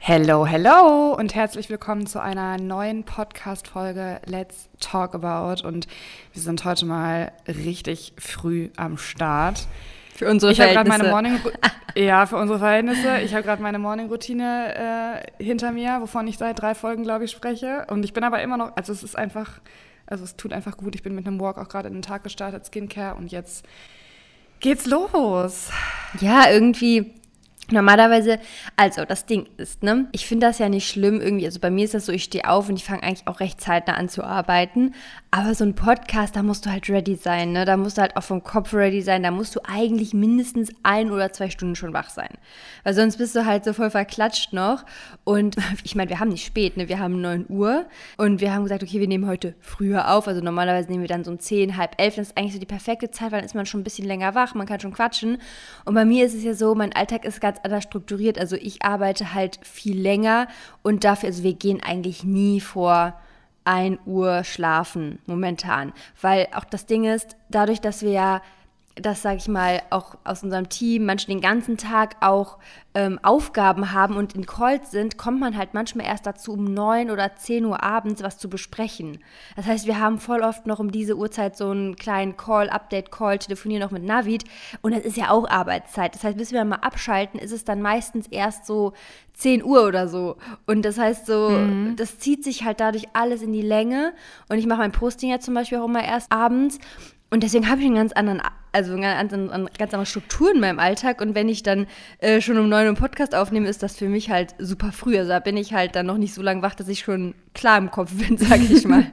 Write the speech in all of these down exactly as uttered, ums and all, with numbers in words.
Hello, hello und herzlich willkommen zu einer neuen Podcast-Folge Let's Talk About. Und wir sind heute mal richtig früh am Start. Für unsere ich Verhältnisse. Meine Morning, ja, für unsere Verhältnisse. Ich habe gerade meine Morning-Routine äh, hinter mir, wovon ich seit drei Folgen, glaube ich, spreche. Und ich bin aber immer noch, also es ist einfach, also es tut einfach gut. Ich bin mit einem Walk auch gerade in den Tag gestartet, Skincare, und jetzt geht's los. Ja, irgendwie... Normalerweise, also das Ding ist, ne, ich finde das ja nicht schlimm irgendwie, also bei mir ist das so, ich stehe auf und ich fange eigentlich auch recht zeitnah an zu arbeiten, aber so ein Podcast, da musst du halt ready sein, ne, da musst du halt auch vom Kopf ready sein, da musst du eigentlich mindestens ein oder zwei Stunden schon wach sein, weil sonst bist du halt so voll verklatscht noch und ich meine, wir haben nicht spät, ne, wir haben neun Uhr und wir haben gesagt, okay, wir nehmen heute früher auf, also normalerweise nehmen wir dann so um zehn, halb elf, das ist eigentlich so die perfekte Zeit, weil dann ist man schon ein bisschen länger wach, man kann schon quatschen und bei mir ist es ja so, mein Alltag ist ganz anders strukturiert, also ich arbeite halt viel länger und dafür, also wir gehen eigentlich nie vor ein Uhr schlafen momentan, weil auch das Ding ist, dadurch, dass wir ja, das sage ich mal, auch aus unserem Team, manche den ganzen Tag auch ähm, Aufgaben haben und in Calls sind, kommt man halt manchmal erst dazu, um neun oder zehn Uhr abends was zu besprechen. Das heißt, wir haben voll oft noch um diese Uhrzeit so einen kleinen Call, Update-Call, telefonieren noch mit Navid und das ist ja auch Arbeitszeit. Das heißt, bis wir mal abschalten, ist es dann meistens erst so zehn Uhr oder so. Und das heißt so, mhm. das zieht sich halt dadurch alles in die Länge und ich mache mein Posting ja zum Beispiel auch immer erst abends. Und deswegen habe ich einen ganz anderen, also eine ganz, eine ganz andere Struktur in meinem Alltag. Und wenn ich dann äh, schon um neun Uhr einen Podcast aufnehme, ist das für mich halt super früh. Also da bin ich halt dann noch nicht so lange wach, dass ich schon klar im Kopf bin, sage ich mal.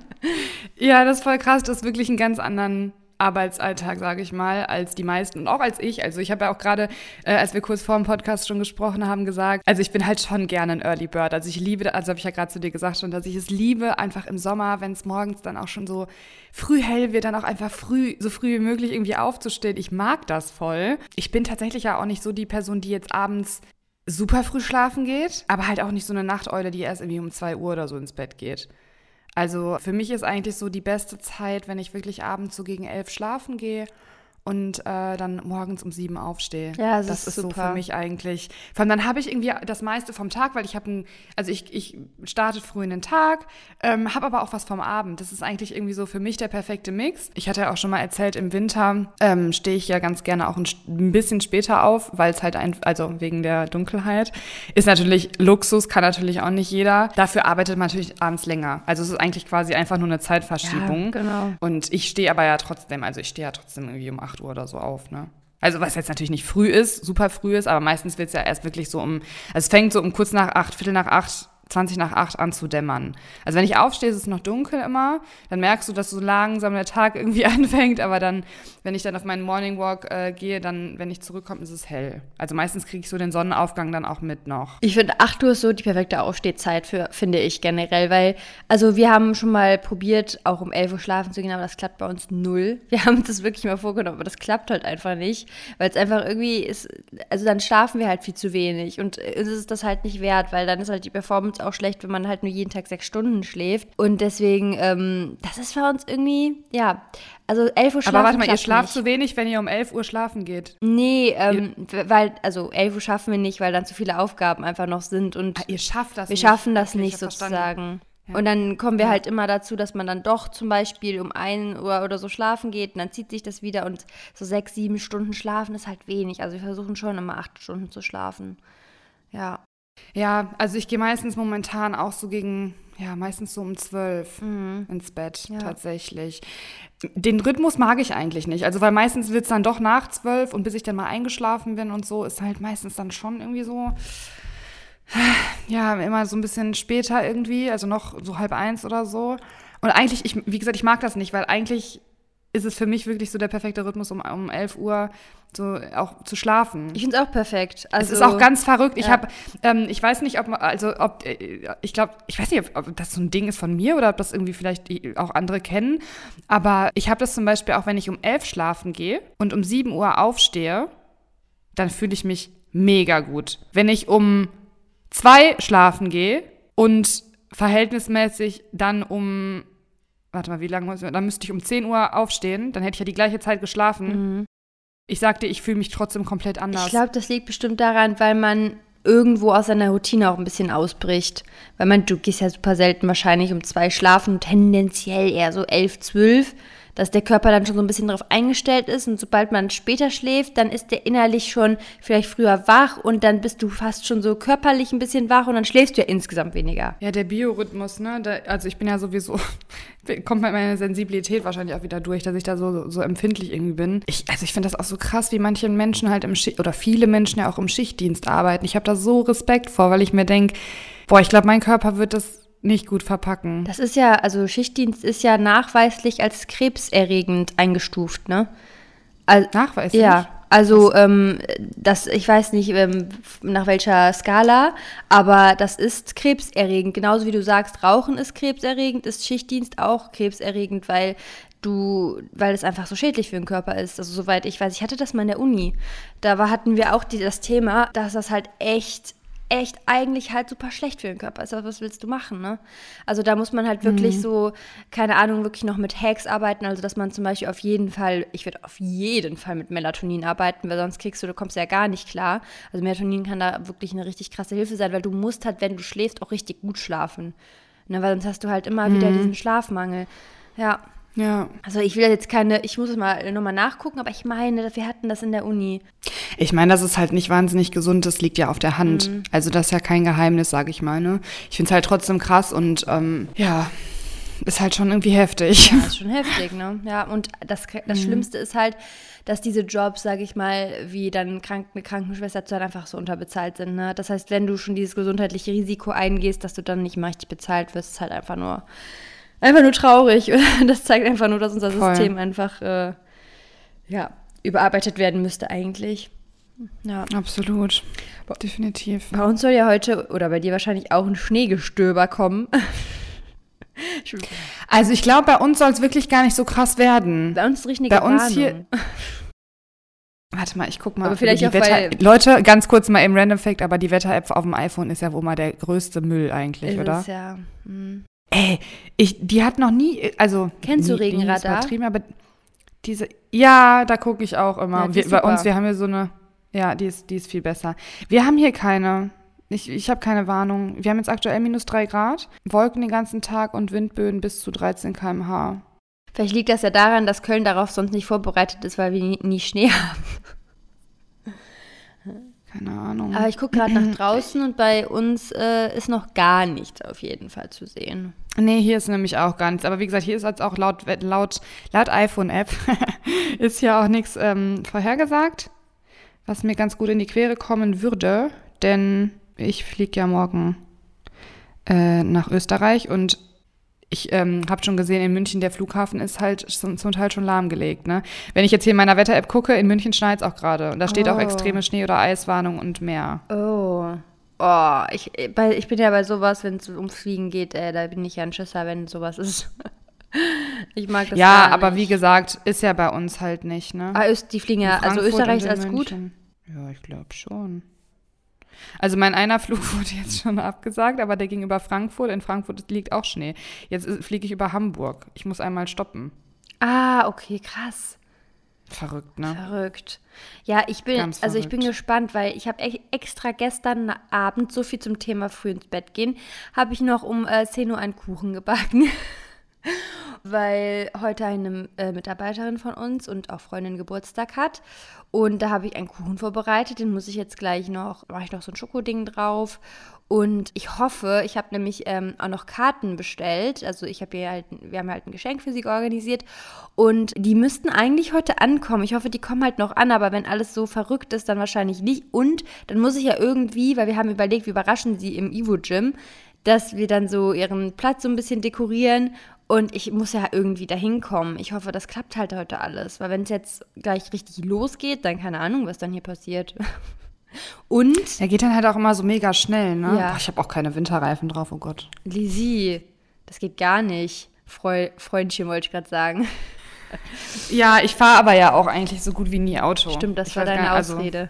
Ja, das ist voll krass. Das ist wirklich einen ganz anderen Arbeitsalltag, sage ich mal, als die meisten und auch als ich. Also ich habe ja auch gerade, äh, als wir kurz vor dem Podcast schon gesprochen haben, gesagt, also ich bin halt schon gerne ein Early Bird. Also ich liebe, also habe ich ja gerade zu dir gesagt schon, dass ich es liebe, einfach im Sommer, wenn es morgens dann auch schon so früh hell wird, dann auch einfach früh, so früh wie möglich irgendwie aufzustehen. Ich mag das voll. Ich bin tatsächlich ja auch nicht so die Person, die jetzt abends super früh schlafen geht, aber halt auch nicht so eine Nachteule, die erst irgendwie um zwei Uhr oder so ins Bett geht. Also für mich ist eigentlich so die beste Zeit, wenn ich wirklich abends so gegen elf schlafen gehe und äh, dann morgens um sieben aufstehe. Ja, das, das ist, ist super. So für mich eigentlich. Vor allem dann habe ich irgendwie das meiste vom Tag, weil ich habe ein, also ich, ich starte früh in den Tag, ähm, habe aber auch was vom Abend. Das ist eigentlich irgendwie so für mich der perfekte Mix. Ich hatte ja auch schon mal erzählt, im Winter ähm, stehe ich ja ganz gerne auch ein, ein bisschen später auf, weil es halt, ein, also wegen der Dunkelheit, ist natürlich Luxus, kann natürlich auch nicht jeder. Dafür arbeitet man natürlich abends länger. Also es ist eigentlich quasi einfach nur eine Zeitverschiebung. Ja, genau. Und ich stehe aber ja trotzdem, also ich stehe ja trotzdem irgendwie um acht Uhr oder so auf, ne? Also was jetzt natürlich nicht früh ist, super früh ist, aber meistens wird es ja erst wirklich so um, also es fängt so um kurz nach acht, Viertel nach acht, zwanzig nach acht an zu dämmern. Also wenn ich aufstehe, ist es noch dunkel immer, dann merkst du, dass so langsam der Tag irgendwie anfängt, aber dann, wenn ich dann auf meinen Morning Walk äh, gehe, dann, wenn ich zurückkomme, ist es hell. Also meistens kriege ich so den Sonnenaufgang dann auch mit noch. Ich finde, acht Uhr ist so die perfekte Aufstehzeit für, finde ich generell, weil, also wir haben schon mal probiert, auch um elf Uhr schlafen zu gehen, aber das klappt bei uns null. Wir haben uns das wirklich mal vorgenommen, aber das klappt halt einfach nicht, weil es einfach irgendwie ist, also dann schlafen wir halt viel zu wenig und es ist das halt nicht wert, weil dann ist halt die Performance auch schlecht, wenn man halt nur jeden Tag sechs Stunden schläft. Und deswegen, ähm, das ist für uns irgendwie, ja, also elf Uhr schlafen. Aber warte mal, ihr schlaft zu wenig, wenn ihr um elf Uhr schlafen geht? Nee, ähm, weil, also elf Uhr schaffen wir nicht, weil dann zu viele Aufgaben einfach noch sind. Und ah, ihr schafft das wir nicht? Wir schaffen das okay, nicht sozusagen. Ja. Und dann kommen wir ja. halt immer dazu, dass man dann doch zum Beispiel um ein Uhr oder so schlafen geht und dann zieht sich das wieder und so sechs, sieben Stunden schlafen ist halt wenig. Also wir versuchen schon immer acht Stunden zu schlafen. Ja. Ja, also ich gehe meistens momentan auch so gegen, ja, meistens so um zwölf mhm. ins Bett, ja. tatsächlich. Den Rhythmus mag ich eigentlich nicht, also weil meistens wird es dann doch nach zwölf und bis ich dann mal eingeschlafen bin und so, ist halt meistens dann schon irgendwie so, ja, immer so ein bisschen später irgendwie, also noch so halb eins oder so. Und eigentlich, ich, wie gesagt, ich mag das nicht, weil eigentlich ist es für mich wirklich so der perfekte Rhythmus, um, um elf Uhr so auch zu schlafen. Ich finde es auch perfekt. Also, es ist auch ganz verrückt. Ich ja. habe, ähm, ich weiß nicht, ob, also ob, ich glaube, ich weiß nicht, ob, ob das so ein Ding ist von mir oder ob das irgendwie vielleicht auch andere kennen. Aber ich habe das zum Beispiel auch, wenn ich um elf schlafen gehe und um sieben Uhr aufstehe, dann fühle ich mich mega gut. Wenn ich um zwei schlafen gehe und verhältnismäßig dann um Warte mal, wie lange muss ich, dann müsste ich um zehn Uhr aufstehen, dann hätte ich ja die gleiche Zeit geschlafen. Mhm. Ich sagte, ich fühle mich trotzdem komplett anders. Ich glaube, das liegt bestimmt daran, weil man irgendwo aus seiner Routine auch ein bisschen ausbricht. Weil man, du gehst ja super selten wahrscheinlich um zwei schlafen, tendenziell eher so elf, zwölf, dass der Körper dann schon so ein bisschen darauf eingestellt ist und sobald man später schläft, dann ist der innerlich schon vielleicht früher wach und dann bist du fast schon so körperlich ein bisschen wach und dann schläfst du ja insgesamt weniger. Ja, der Biorhythmus, ne, da, also ich bin ja sowieso, kommt meine Sensibilität wahrscheinlich auch wieder durch, dass ich da so, so, so empfindlich irgendwie bin. Ich, also ich finde das auch so krass, wie manche Menschen halt im Schicht, oder viele Menschen ja auch im Schichtdienst arbeiten. Ich habe da so Respekt vor, weil ich mir denke, boah, ich glaube, mein Körper wird das nicht gut verpacken. Das ist ja, also Schichtdienst ist ja nachweislich als krebserregend eingestuft, ne? Also, nachweislich? Ja, also ähm, das, ich weiß nicht ähm, nach welcher Skala, aber das ist krebserregend. Genauso wie du sagst, Rauchen ist krebserregend, ist Schichtdienst auch krebserregend, weil du, weil es einfach so schädlich für den Körper ist. Also soweit ich weiß, ich hatte das mal in der Uni. Da war, hatten wir auch die, das Thema, dass das halt echt echt eigentlich halt super schlecht für den Körper ist. Aber was willst du machen, ne? Also da muss man halt wirklich mhm. so, keine Ahnung, wirklich noch mit Hacks arbeiten. Also dass man zum Beispiel auf jeden Fall, ich würde auf jeden Fall mit Melatonin arbeiten, weil sonst kriegst du, du kommst ja gar nicht klar. Also Melatonin kann da wirklich eine richtig krasse Hilfe sein, weil du musst halt, wenn du schläfst, auch richtig gut schlafen. Ne? Weil sonst hast du halt immer mhm. wieder diesen Schlafmangel. Ja. Ja. Also ich will jetzt keine, ich muss es mal nochmal nachgucken, aber ich meine, wir hatten das in der Uni. Ich meine, dass es halt nicht wahnsinnig gesund ist, liegt ja auf der Hand. Mhm. Also das ist ja kein Geheimnis, sage ich mal. Ne? Ich finde es halt trotzdem krass und ähm, ja, ist halt schon irgendwie heftig. Ja, ist schon heftig, ne? Ja, und das, das mhm. Schlimmste ist halt, dass diese Jobs, sage ich mal, wie dann krank, eine Krankenschwester zu halt einfach so unterbezahlt sind. Ne? Das heißt, wenn du schon dieses gesundheitliche Risiko eingehst, dass du dann nicht mal richtig bezahlt wirst, ist halt einfach nur Einfach nur traurig. Das zeigt einfach nur, dass unser Voll. System einfach äh, ja, überarbeitet werden müsste eigentlich. Ja. Absolut. Definitiv. Bei uns soll ja heute, oder bei dir wahrscheinlich auch, ein Schneegestöber kommen. Also ich glaube, bei uns soll es wirklich gar nicht so krass werden. Bei uns ist richtige Bei uns Warnung. Hier. Warte mal, ich guck mal. Aber vielleicht die auch Wetter- Leute, ganz kurz mal im Random Fact, aber die Wetter-App auf dem iPhone ist ja wohl mal der größte Müll eigentlich, ist oder? Es ja. Hm. Ey, ich, die hat noch nie, also Kennst du nie, Regenradar? Nie aber diese, ja, da gucke ich auch immer. Ja, die wir, ist bei super. uns, wir haben hier so eine, ja, die ist, die ist viel besser. Wir haben hier keine, ich, ich habe keine Warnung. Wir haben jetzt aktuell minus drei Grad, Wolken den ganzen Tag und Windböen bis zu dreizehn Kilometer pro Stunde. Vielleicht liegt das ja daran, dass Köln darauf sonst nicht vorbereitet ist, weil wir nie, nie Schnee haben. Keine Ahnung. Aber ich gucke gerade nach draußen und bei uns äh, ist noch gar nichts auf jeden Fall zu sehen. Nee, hier ist nämlich auch gar nichts. Aber wie gesagt, hier ist jetzt auch laut, laut, laut iPhone-App ist hier auch nichts ähm, vorhergesagt, was mir ganz gut in die Quere kommen würde. Denn ich fliege ja morgen äh, nach Österreich und ich ähm, habe schon gesehen, in München der Flughafen ist halt zum, zum Teil schon lahmgelegt. Ne? Wenn ich jetzt hier in meiner Wetter-App gucke, in München schneit es auch gerade. Und da steht Oh. auch extreme Schnee- oder Eiswarnung und mehr. Oh. Oh, ich, bei, ich bin ja bei sowas, wenn es ums Fliegen geht, äh, da bin ich ja ein Schisser, wenn sowas ist. Ich mag das ja, gar nicht. aber wie gesagt, ist ja bei uns halt nicht. Ne? Ah, Öst, die fliegen ja, also Frankfurt Österreich ist und in alles gut. München. Ja, ich glaube schon. Also mein einer Flug wurde jetzt schon abgesagt, aber der ging über Frankfurt. In Frankfurt liegt auch Schnee. Jetzt ist- fliege ich über Hamburg. Ich muss einmal stoppen. Ah, okay, krass. Verrückt, ne? Verrückt. Ja, ich bin, Ganz also ich bin verrückt. gespannt, weil ich habe e- extra gestern Abend, so viel zum Thema früh ins Bett gehen, habe ich noch um äh, zehn Uhr einen Kuchen gebacken. Weil heute eine äh, Mitarbeiterin von uns und auch Freundin Geburtstag hat. Und da habe ich einen Kuchen vorbereitet, den muss ich jetzt gleich noch, mache ich noch so ein Schokoding drauf. Und ich hoffe, ich habe nämlich ähm, auch noch Karten bestellt. Also ich habe hier halt, wir haben halt ein Geschenk für sie organisiert. Und die müssten eigentlich heute ankommen. Ich hoffe, die kommen halt noch an, aber wenn alles so verrückt ist, dann wahrscheinlich nicht. Und dann muss ich ja irgendwie, weil wir haben überlegt, wir überraschen sie im Evo-Gym, dass wir dann so ihren Platz so ein bisschen dekorieren. Und ich muss ja irgendwie da hinkommen. Ich hoffe, das klappt halt heute alles. Weil wenn es jetzt gleich richtig losgeht, dann keine Ahnung, was dann hier passiert. Und Der geht dann halt auch immer so mega schnell, ne? Ja. Boah, ich habe auch keine Winterreifen drauf, oh Gott. Lisi, das geht gar nicht. Freu, Freundchen wollte ich gerade sagen. Ja, ich fahre aber ja auch eigentlich so gut wie nie Auto. Stimmt, das Ich war weiß deine gar- also, Ausrede.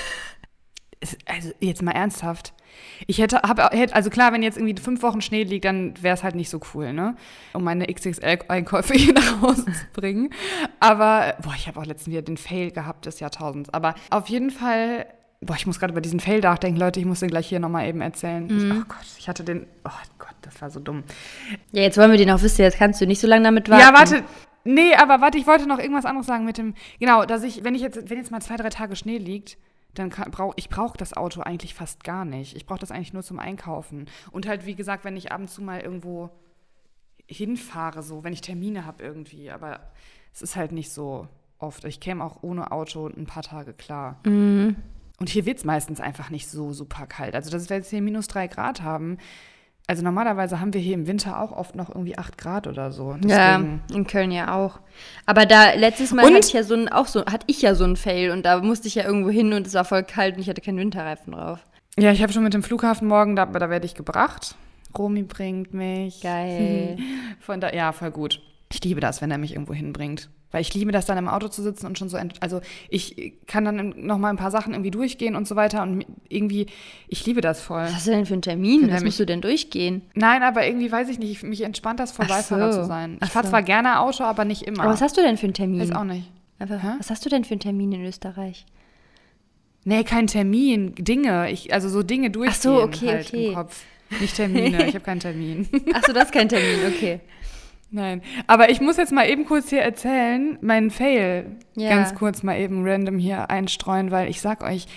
es- Also jetzt mal ernsthaft. Ich hätte, hab, hätte, also klar, wenn jetzt irgendwie fünf Wochen Schnee liegt, dann wäre es halt nicht so cool, ne? Um meine X X L-Einkäufe hier nach Hause zu bringen. Aber, boah, ich habe auch letztens wieder den Fail gehabt des Jahrtausends. Aber auf jeden Fall boah, ich muss gerade über diesen Fail nachdenken, Leute, ich muss den gleich hier nochmal eben erzählen. Mhm. Ich, oh Gott, ich hatte den, oh Gott, das war so dumm. Ja, jetzt wollen wir den auch wissen, jetzt kannst du nicht so lange damit warten. Ja, warte, nee, aber warte, ich wollte noch irgendwas anderes sagen mit dem, genau, dass ich, wenn ich jetzt, wenn jetzt mal zwei, drei Tage Schnee liegt, dann brauche ich brauche das Auto eigentlich fast gar nicht. Ich brauche das eigentlich nur zum Einkaufen. Und halt, wie gesagt, wenn ich ab und zu mal irgendwo hinfahre, so, wenn ich Termine habe irgendwie, aber es ist halt nicht so oft. Ich käme auch ohne Auto ein paar Tage klar. Mhm. Und hier wird es meistens einfach nicht so super kalt. Also, dass wir jetzt hier minus drei Grad haben, also normalerweise haben wir hier im Winter auch oft noch irgendwie acht Grad oder so. Deswegen. Ja, in Köln ja auch. Aber da, letztes Mal und? hatte ich ja so ein, auch so, hatte ich ja so einen Fail und da musste ich ja irgendwo hin und es war voll kalt und ich hatte keinen Winterreifen drauf. Ja, ich habe schon mit dem Flughafen morgen, da, da werde ich gebracht. Romy bringt mich. Geil. Von da, ja, voll gut. Ich liebe das, wenn er mich irgendwo hinbringt. Weil ich liebe das, dann im Auto zu sitzen und schon so, ent- also ich kann dann noch mal ein paar Sachen irgendwie durchgehen und so weiter und irgendwie, ich liebe das voll. Was hast du denn für einen Termin? Wenn er Was mich- musst du denn durchgehen? Nein, aber irgendwie weiß ich nicht, ich- mich entspannt das voll, Ach Beifahrer so. zu sein. Ach Ich fahre so. zwar gerne Auto, aber nicht immer. Aber was hast du denn für einen Termin? Weiß auch nicht. Einfach, Hä? was hast du denn für einen Termin in Österreich? Nee, kein Termin, Dinge. Ich, also so Dinge durchgehen Ach so, okay, halt okay. im Kopf. Nicht Termine, ich habe keinen Termin. Achso, das ist kein Termin, okay. Nein, aber ich muss jetzt mal eben kurz hier erzählen, meinen Fail Ja. ganz kurz mal eben random hier einstreuen, weil ich sag euch,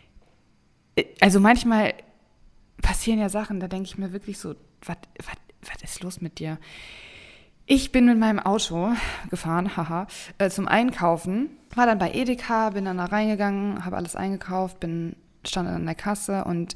also manchmal passieren ja Sachen, da denke ich mir wirklich so, was ist los mit dir? Ich bin mit meinem Auto gefahren, haha, äh, zum Einkaufen, war dann bei Edeka, bin dann da reingegangen, habe alles eingekauft, bin stand dann an der Kasse und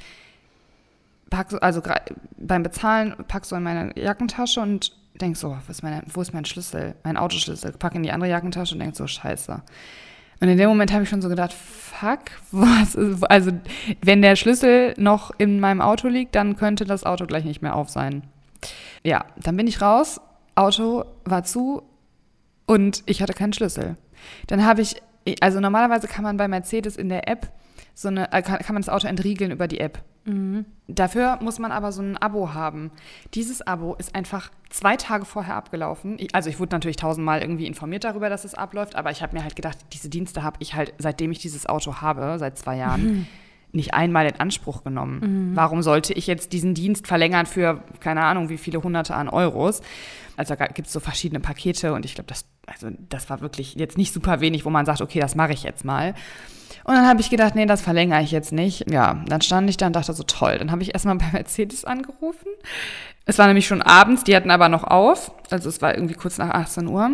pack so, also gra- beim Bezahlen pack so in meine Jackentasche und denk so, wo ist, meine, wo ist mein Schlüssel, mein Autoschlüssel, pack in die andere Jackentasche und denk so, scheiße. Und in dem Moment habe ich schon so gedacht, fuck, was ist, also wenn der Schlüssel noch in meinem Auto liegt, dann könnte das Auto gleich nicht mehr auf sein. Ja, dann bin ich raus, Auto war zu und ich hatte keinen Schlüssel. Dann habe ich, also normalerweise kann man bei Mercedes in der App so eine, kann, kann man das Auto entriegeln über die App. Mhm. Dafür muss man aber so ein Abo haben. Dieses Abo ist einfach zwei Tage vorher abgelaufen. Ich, also ich wurde natürlich tausendmal irgendwie informiert darüber, dass es abläuft, aber ich habe mir halt gedacht, diese Dienste habe ich halt, seitdem ich dieses Auto habe, seit zwei Jahren, mhm. nicht einmal in Anspruch genommen. Mhm. Warum sollte ich jetzt diesen Dienst verlängern für, keine Ahnung, wie viele Hunderte an Euros? Also da gibt es so verschiedene Pakete und ich glaube, das, also das war wirklich jetzt nicht super wenig, wo man sagt, okay, das mache ich jetzt mal. Und dann habe ich gedacht, nee, das verlängere ich jetzt nicht. Ja, dann stand ich da und dachte so, toll. Dann habe ich erstmal bei Mercedes angerufen. Es war nämlich schon abends, die hatten aber noch auf. Also es war irgendwie kurz nach achtzehn Uhr.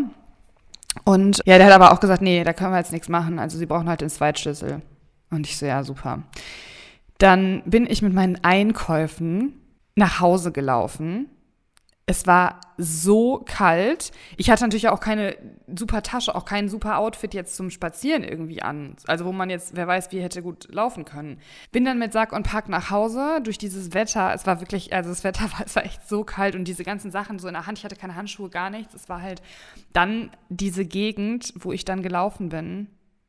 Und ja, der hat aber auch gesagt, nee, da können wir jetzt nichts machen. Also sie brauchen halt den Zweitschlüssel. Und ich so, ja, super. Dann bin ich mit meinen Einkäufen nach Hause gelaufen. Es war so kalt. Ich hatte natürlich auch keine super Tasche, auch kein super Outfit jetzt zum Spazieren irgendwie an. Also wo man jetzt, wer weiß, wie hätte gut laufen können. Bin dann mit Sack und Pack nach Hause durch dieses Wetter. Es war wirklich, also das Wetter war, es war echt so kalt und diese ganzen Sachen so in der Hand. Ich hatte keine Handschuhe, gar nichts. Es war halt dann diese Gegend, wo ich dann gelaufen bin.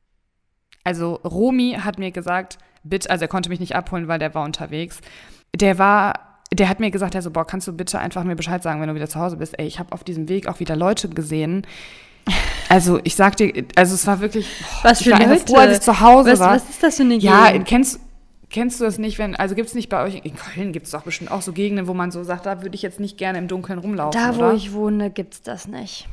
Also Romy hat mir gesagt, bitte, also er konnte mich nicht abholen, weil der war unterwegs. Der war Der hat mir gesagt, er so, boah, kannst du bitte einfach mir Bescheid sagen, wenn du wieder zu Hause bist? Ey, ich habe auf diesem Weg auch wieder Leute gesehen. Also ich sag dir, also es war wirklich, boah, Was für ich war Leute? einfach froh, als ich zu Hause was, war. Was ist das für eine Ja, Gegend? kennst, kennst du das nicht, wenn, also gibt es nicht bei euch, in Köln gibt es doch bestimmt auch so Gegenden, wo man so sagt, da würde ich jetzt nicht gerne im Dunkeln rumlaufen, Da, wo oder? ich wohne, gibt's das nicht.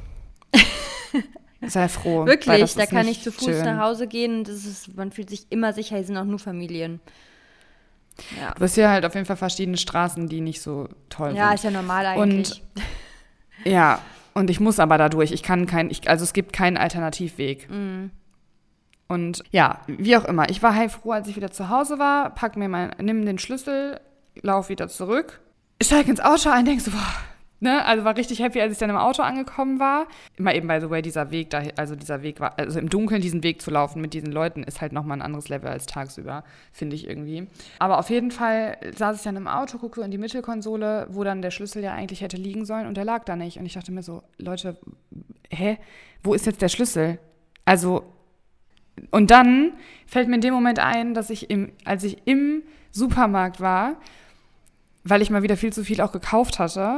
Sei froh. weil Wirklich, das da ist kann nicht ich zu Fuß schön. nach Hause gehen und das ist, man fühlt sich immer sicher, hier sind auch nur Familien. Ja, Du hast hier halt auf jeden Fall verschiedene Straßen, die nicht so toll ja sind. ist ja normal eigentlich. Und ja, und ich muss aber da durch. Ich kann kein, ich, also es gibt keinen Alternativweg. Mm. Und ja, wie auch immer. Ich war heilfroh, als ich wieder zu Hause war, pack mir mein, nimm den Schlüssel, lauf wieder zurück, steig ins Auto ein, denk so, boah, ne, also war richtig happy, als ich dann im Auto angekommen war. Immer eben, by the way, dieser Weg, da, also dieser Weg war, also im Dunkeln diesen Weg zu laufen mit diesen Leuten ist halt nochmal ein anderes Level als tagsüber, finde ich irgendwie. Aber auf jeden Fall saß ich dann im Auto, guck so in die Mittelkonsole, wo dann der Schlüssel ja eigentlich hätte liegen sollen und der lag da nicht. Und ich dachte mir so, Leute, hä, wo ist jetzt der Schlüssel? Also, und dann fällt mir in dem Moment ein, dass ich, im, als ich im Supermarkt war, weil ich mal wieder viel zu viel auch gekauft hatte,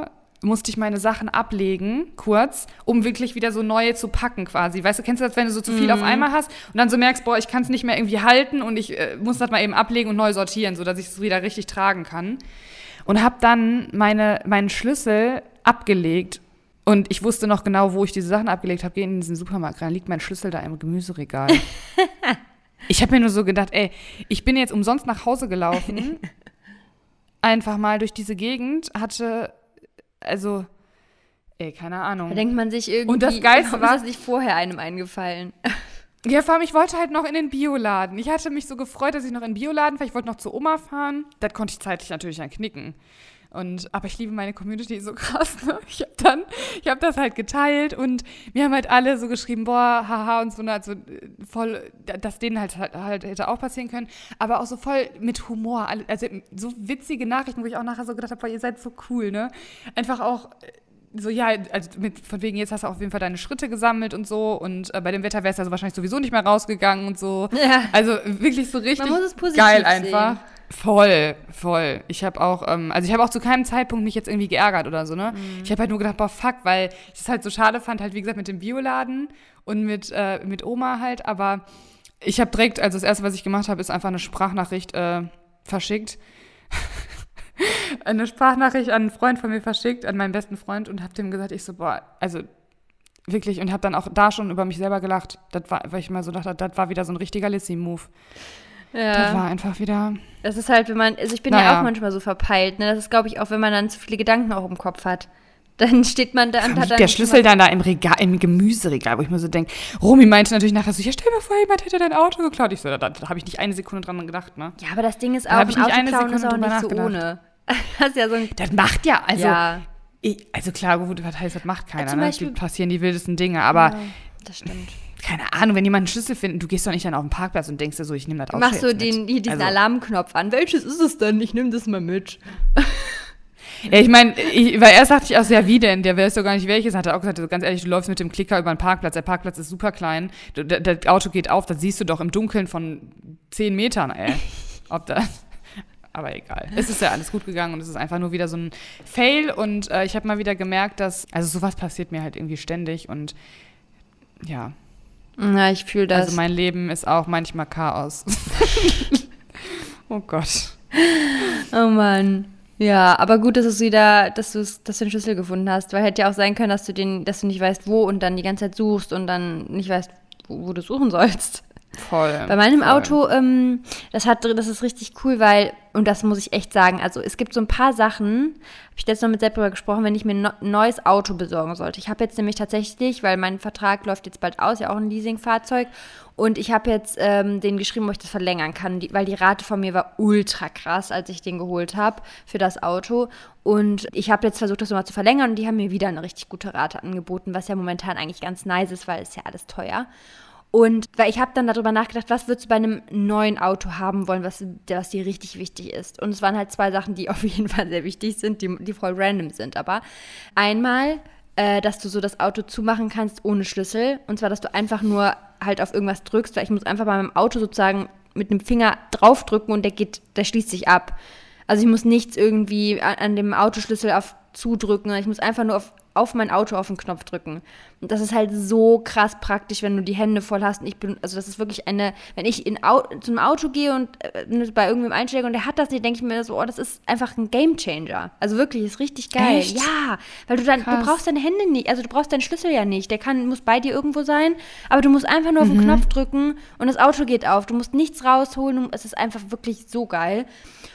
musste ich meine Sachen ablegen, kurz, um wirklich wieder so neue zu packen quasi. Weißt du, kennst du das, wenn du so zu viel mhm. auf einmal hast und dann so merkst, boah, ich kann es nicht mehr irgendwie halten und ich äh, muss das mal eben ablegen und neu sortieren, sodass ich es wieder richtig tragen kann. Und habe dann meine, meinen Schlüssel abgelegt und ich wusste noch genau, wo ich diese Sachen abgelegt habe. Gehe in diesen Supermarkt rein, liegt mein Schlüssel da im Gemüseregal. Ich habe mir nur so gedacht, ey, ich bin jetzt umsonst nach Hause gelaufen, einfach mal durch diese Gegend, hatte, also, ey, keine Ahnung. Da denkt man sich irgendwie, und das Geilste warum ist das nicht vorher einem eingefallen? Ja, vor allem, ich wollte halt noch in den Bioladen. Ich hatte mich so gefreut, dass ich noch in den Bioladen fahre. Ich wollte noch zu Oma fahren. Das konnte ich zeitlich natürlich dann knicken. Und, aber ich liebe meine Community so krass. Ne? Ich habe dann, ich habe das halt geteilt und mir haben halt alle so geschrieben, boah, haha und so, also voll, dass denen halt, halt, halt hätte auch passieren können, aber auch so voll mit Humor, also so witzige Nachrichten, wo ich auch nachher so gedacht habe, boah, ihr seid so cool, ne? Einfach auch so, ja, also mit, von wegen, jetzt hast du auf jeden Fall deine Schritte gesammelt und so und äh, bei dem Wetter wärst du also wahrscheinlich sowieso nicht mehr rausgegangen und so. Ja. Also wirklich so richtig Man muss es positiv geil sehen. einfach. Voll, voll. Ich habe auch, ähm, also ich habe auch zu keinem Zeitpunkt mich jetzt irgendwie geärgert oder so, ne? Mhm. Ich habe halt nur gedacht, boah, fuck, weil ich es halt so schade fand, halt wie gesagt mit dem Bioladen und mit, äh, mit Oma halt, aber ich habe direkt, also das Erste, was ich gemacht habe, ist einfach eine Sprachnachricht äh, verschickt. eine Sprachnachricht an einen Freund von mir verschickt, an meinen besten Freund und habe dem gesagt, ich so, boah, also wirklich, und habe dann auch da schon über mich selber gelacht, das war, weil ich mal so dachte, das war wieder so ein richtiger Lissi-Move. Ja. Das war einfach wieder. Das ist halt, wenn man, also ich bin naja. ja auch manchmal so verpeilt, ne? Das ist, glaube ich, auch, wenn man dann zu viele Gedanken auch im Kopf hat. Dann steht man da und hat dann. Der Schlüssel dann da im Regal, im Gemüseregal, wo ich mir so denke, Romy meinte natürlich nachher so, ja, stell mir vor, jemand hätte dein Auto geklaut. Ich so, da, da habe ich nicht eine Sekunde dran gedacht, ne? Ja, aber das Ding ist auch, da habe ich nicht eine Sekunde Sekunde drüber nicht so ohne. Das ist ja so ein. Das macht ja, also. Ja. Ich, also klar, gut, was heißt, das macht keiner, ja, ne? Beispiel, Die passieren die wildesten Dinge, aber. Ja, das stimmt. Keine Ahnung, wenn jemand einen Schlüssel findet, du gehst doch nicht dann auf den Parkplatz und denkst dir so, ich nehme das Auto Machst du den, hier diesen also. Alarmknopf an. Welches ist es denn? Ich nehme das mal mit. Ja, ich meine, weil erst dachte ich auch so, ja, wie denn? Der weiß doch gar nicht welches. Hat er auch gesagt, also ganz ehrlich, du läufst mit dem Klicker über den Parkplatz. Der Parkplatz ist super klein. Das Auto geht auf, das siehst du doch im Dunkeln von zehn Metern, ey. Ob das... Aber egal. Es ist ja alles gut gegangen und es ist einfach nur wieder so ein Fail. Und äh, ich habe mal wieder gemerkt, dass... Also sowas passiert mir halt irgendwie ständig und ja... Ja, ich fühle das. Also mein Leben ist auch manchmal Chaos. Oh Gott. Oh Mann. Ja, aber gut, dass, wieder, dass, dass du den Schlüssel gefunden hast, weil hätte ja auch sein können, dass du, den, dass du nicht weißt, wo und dann die ganze Zeit suchst und dann nicht weißt, wo, wo du suchen sollst. Voll. Bei meinem voll. Auto, ähm, das hat, das ist richtig cool, weil, und das muss ich echt sagen, also es gibt so ein paar Sachen, habe ich letztes Mal mit Sepp drüber gesprochen, wenn ich mir ein neues Auto besorgen sollte. Ich habe jetzt nämlich tatsächlich, weil mein Vertrag läuft jetzt bald aus, ja auch ein Leasingfahrzeug, und ich habe jetzt ähm, denen geschrieben, ob ich das verlängern kann, die, weil die Rate von mir war ultra krass, als ich den geholt habe für das Auto. Und ich habe jetzt versucht, das nochmal zu verlängern und die haben mir wieder eine richtig gute Rate angeboten, was ja momentan eigentlich ganz nice ist, weil es ja alles teuer. Und weil ich habe dann darüber nachgedacht, was würdest du bei einem neuen Auto haben wollen, was, was dir richtig wichtig ist. Und es waren halt zwei Sachen, die auf jeden Fall sehr wichtig sind, die, die voll random sind. Aber einmal, äh, dass du so das Auto zumachen kannst ohne Schlüssel. Und zwar, dass du einfach nur halt auf irgendwas drückst, weil ich muss einfach bei meinem Auto sozusagen mit einem Finger draufdrücken und der geht, der schließt sich ab. Also ich muss nichts irgendwie an, an dem Autoschlüssel auf zudrücken. Ich muss einfach nur auf, auf mein Auto auf den Knopf drücken. Und das ist halt so krass praktisch, wenn du die Hände voll hast. Und ich bin, also das ist wirklich eine, wenn ich in Au, zu einem Auto gehe und äh, bei irgendwem einsteige und der hat das nicht, denke ich mir so, oh, das ist einfach ein Gamechanger. Also wirklich, ist richtig geil. Echt? Ja, weil du dann, krass. du brauchst deine Hände nicht, also du brauchst deinen Schlüssel ja nicht. Der kann, muss bei dir irgendwo sein, aber du musst einfach nur auf den Mhm. Knopf drücken und das Auto geht auf. Du musst nichts rausholen. Es ist einfach wirklich so geil.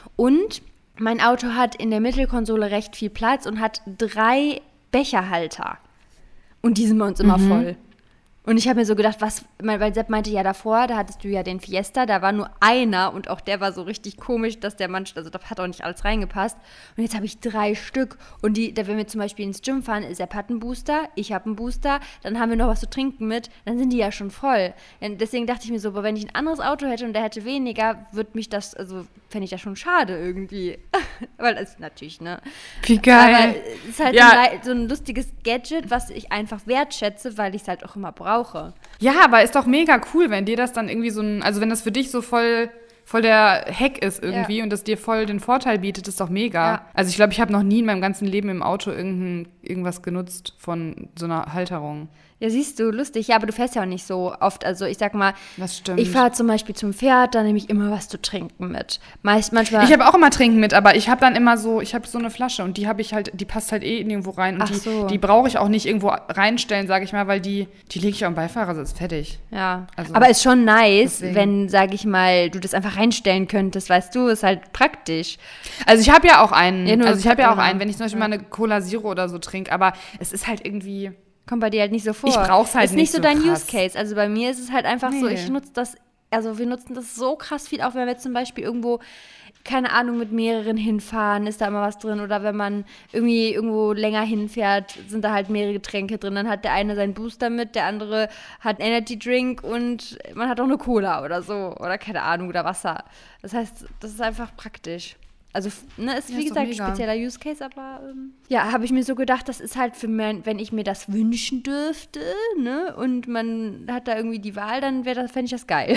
Und mein Auto hat in der Mittelkonsole recht viel Platz und hat drei Becherhalter. Und die sind bei uns immer Mhm. voll. Und ich habe mir so gedacht, was, weil Sepp meinte ja davor, da hattest du ja den Fiesta, da war nur einer und auch der war so richtig komisch, dass der manch, also da hat auch nicht alles reingepasst. Und jetzt habe ich drei Stück und die, da wenn wir zum Beispiel ins Gym fahren, Sepp hat einen Booster, ich habe einen Booster, dann haben wir noch was zu trinken mit, dann sind die ja schon voll. Und deswegen dachte ich mir so, aber wenn ich ein anderes Auto hätte und der hätte weniger, würde mich das, also fände ich das schon schade irgendwie. Weil das ist natürlich, ne? Wie geil. Aber es ist halt Ja. so, ein, so ein lustiges Gadget, was ich einfach wertschätze, weil ich es halt auch immer brauche. Ja, aber ist doch mega cool, wenn dir das dann irgendwie so ein, also wenn das für dich so voll, voll der Hack ist irgendwie Ja. und das dir voll den Vorteil bietet, ist doch mega. Ja. Also ich glaube, ich habe noch nie in meinem ganzen Leben im Auto irgendein, irgendwas genutzt von so einer Halterung. Ja, siehst du, lustig. Ja, aber du fährst ja auch nicht so oft. Also ich sag mal, Das stimmt. ich fahre zum Beispiel zum Pferd, da nehme ich immer was zu trinken mit. Meist, manchmal. Ich habe auch immer Trinken mit, aber ich habe dann immer so, ich habe so eine Flasche und die habe ich halt, die passt halt eh nirgendwo rein und Ach die, so. die brauche ich auch nicht irgendwo reinstellen, sage ich mal, weil die, die lege ich auf den Beifahrersitz, fertig. Ja, Also, aber ist schon nice, deswegen. wenn, sag ich mal, du das einfach reinstellen könntest, weißt du, ist halt praktisch. Also ich habe ja auch einen, Ja, nur also ich habe ja auch Cola. einen, wenn ich zum Beispiel mal eine Cola Zero oder so trinke, aber es ist halt irgendwie, Kommt bei dir halt nicht so vor. Ich brauch's halt ist nicht nicht so so dein krass. Use Case. Also bei mir ist es halt einfach so, Nee. ich nutze das, also wir nutzen das so krass viel, auch wenn wir jetzt zum Beispiel irgendwo, keine Ahnung, mit mehreren hinfahren, ist da immer was drin. Oder wenn man irgendwie irgendwo länger hinfährt, sind da halt mehrere Getränke drin. Dann hat der eine seinen Booster mit, der andere hat einen Energy Drink und man hat auch eine Cola oder so. Oder keine Ahnung, oder Wasser. Das heißt, das ist einfach praktisch. Also, ne, ist Ja, wie ist doch gesagt mega. spezieller Use Case, aber ähm, ja, habe ich mir so gedacht, das ist halt für mein, wenn ich mir das wünschen dürfte, ne, und man hat da irgendwie die Wahl, dann wäre das, fände ich das geil.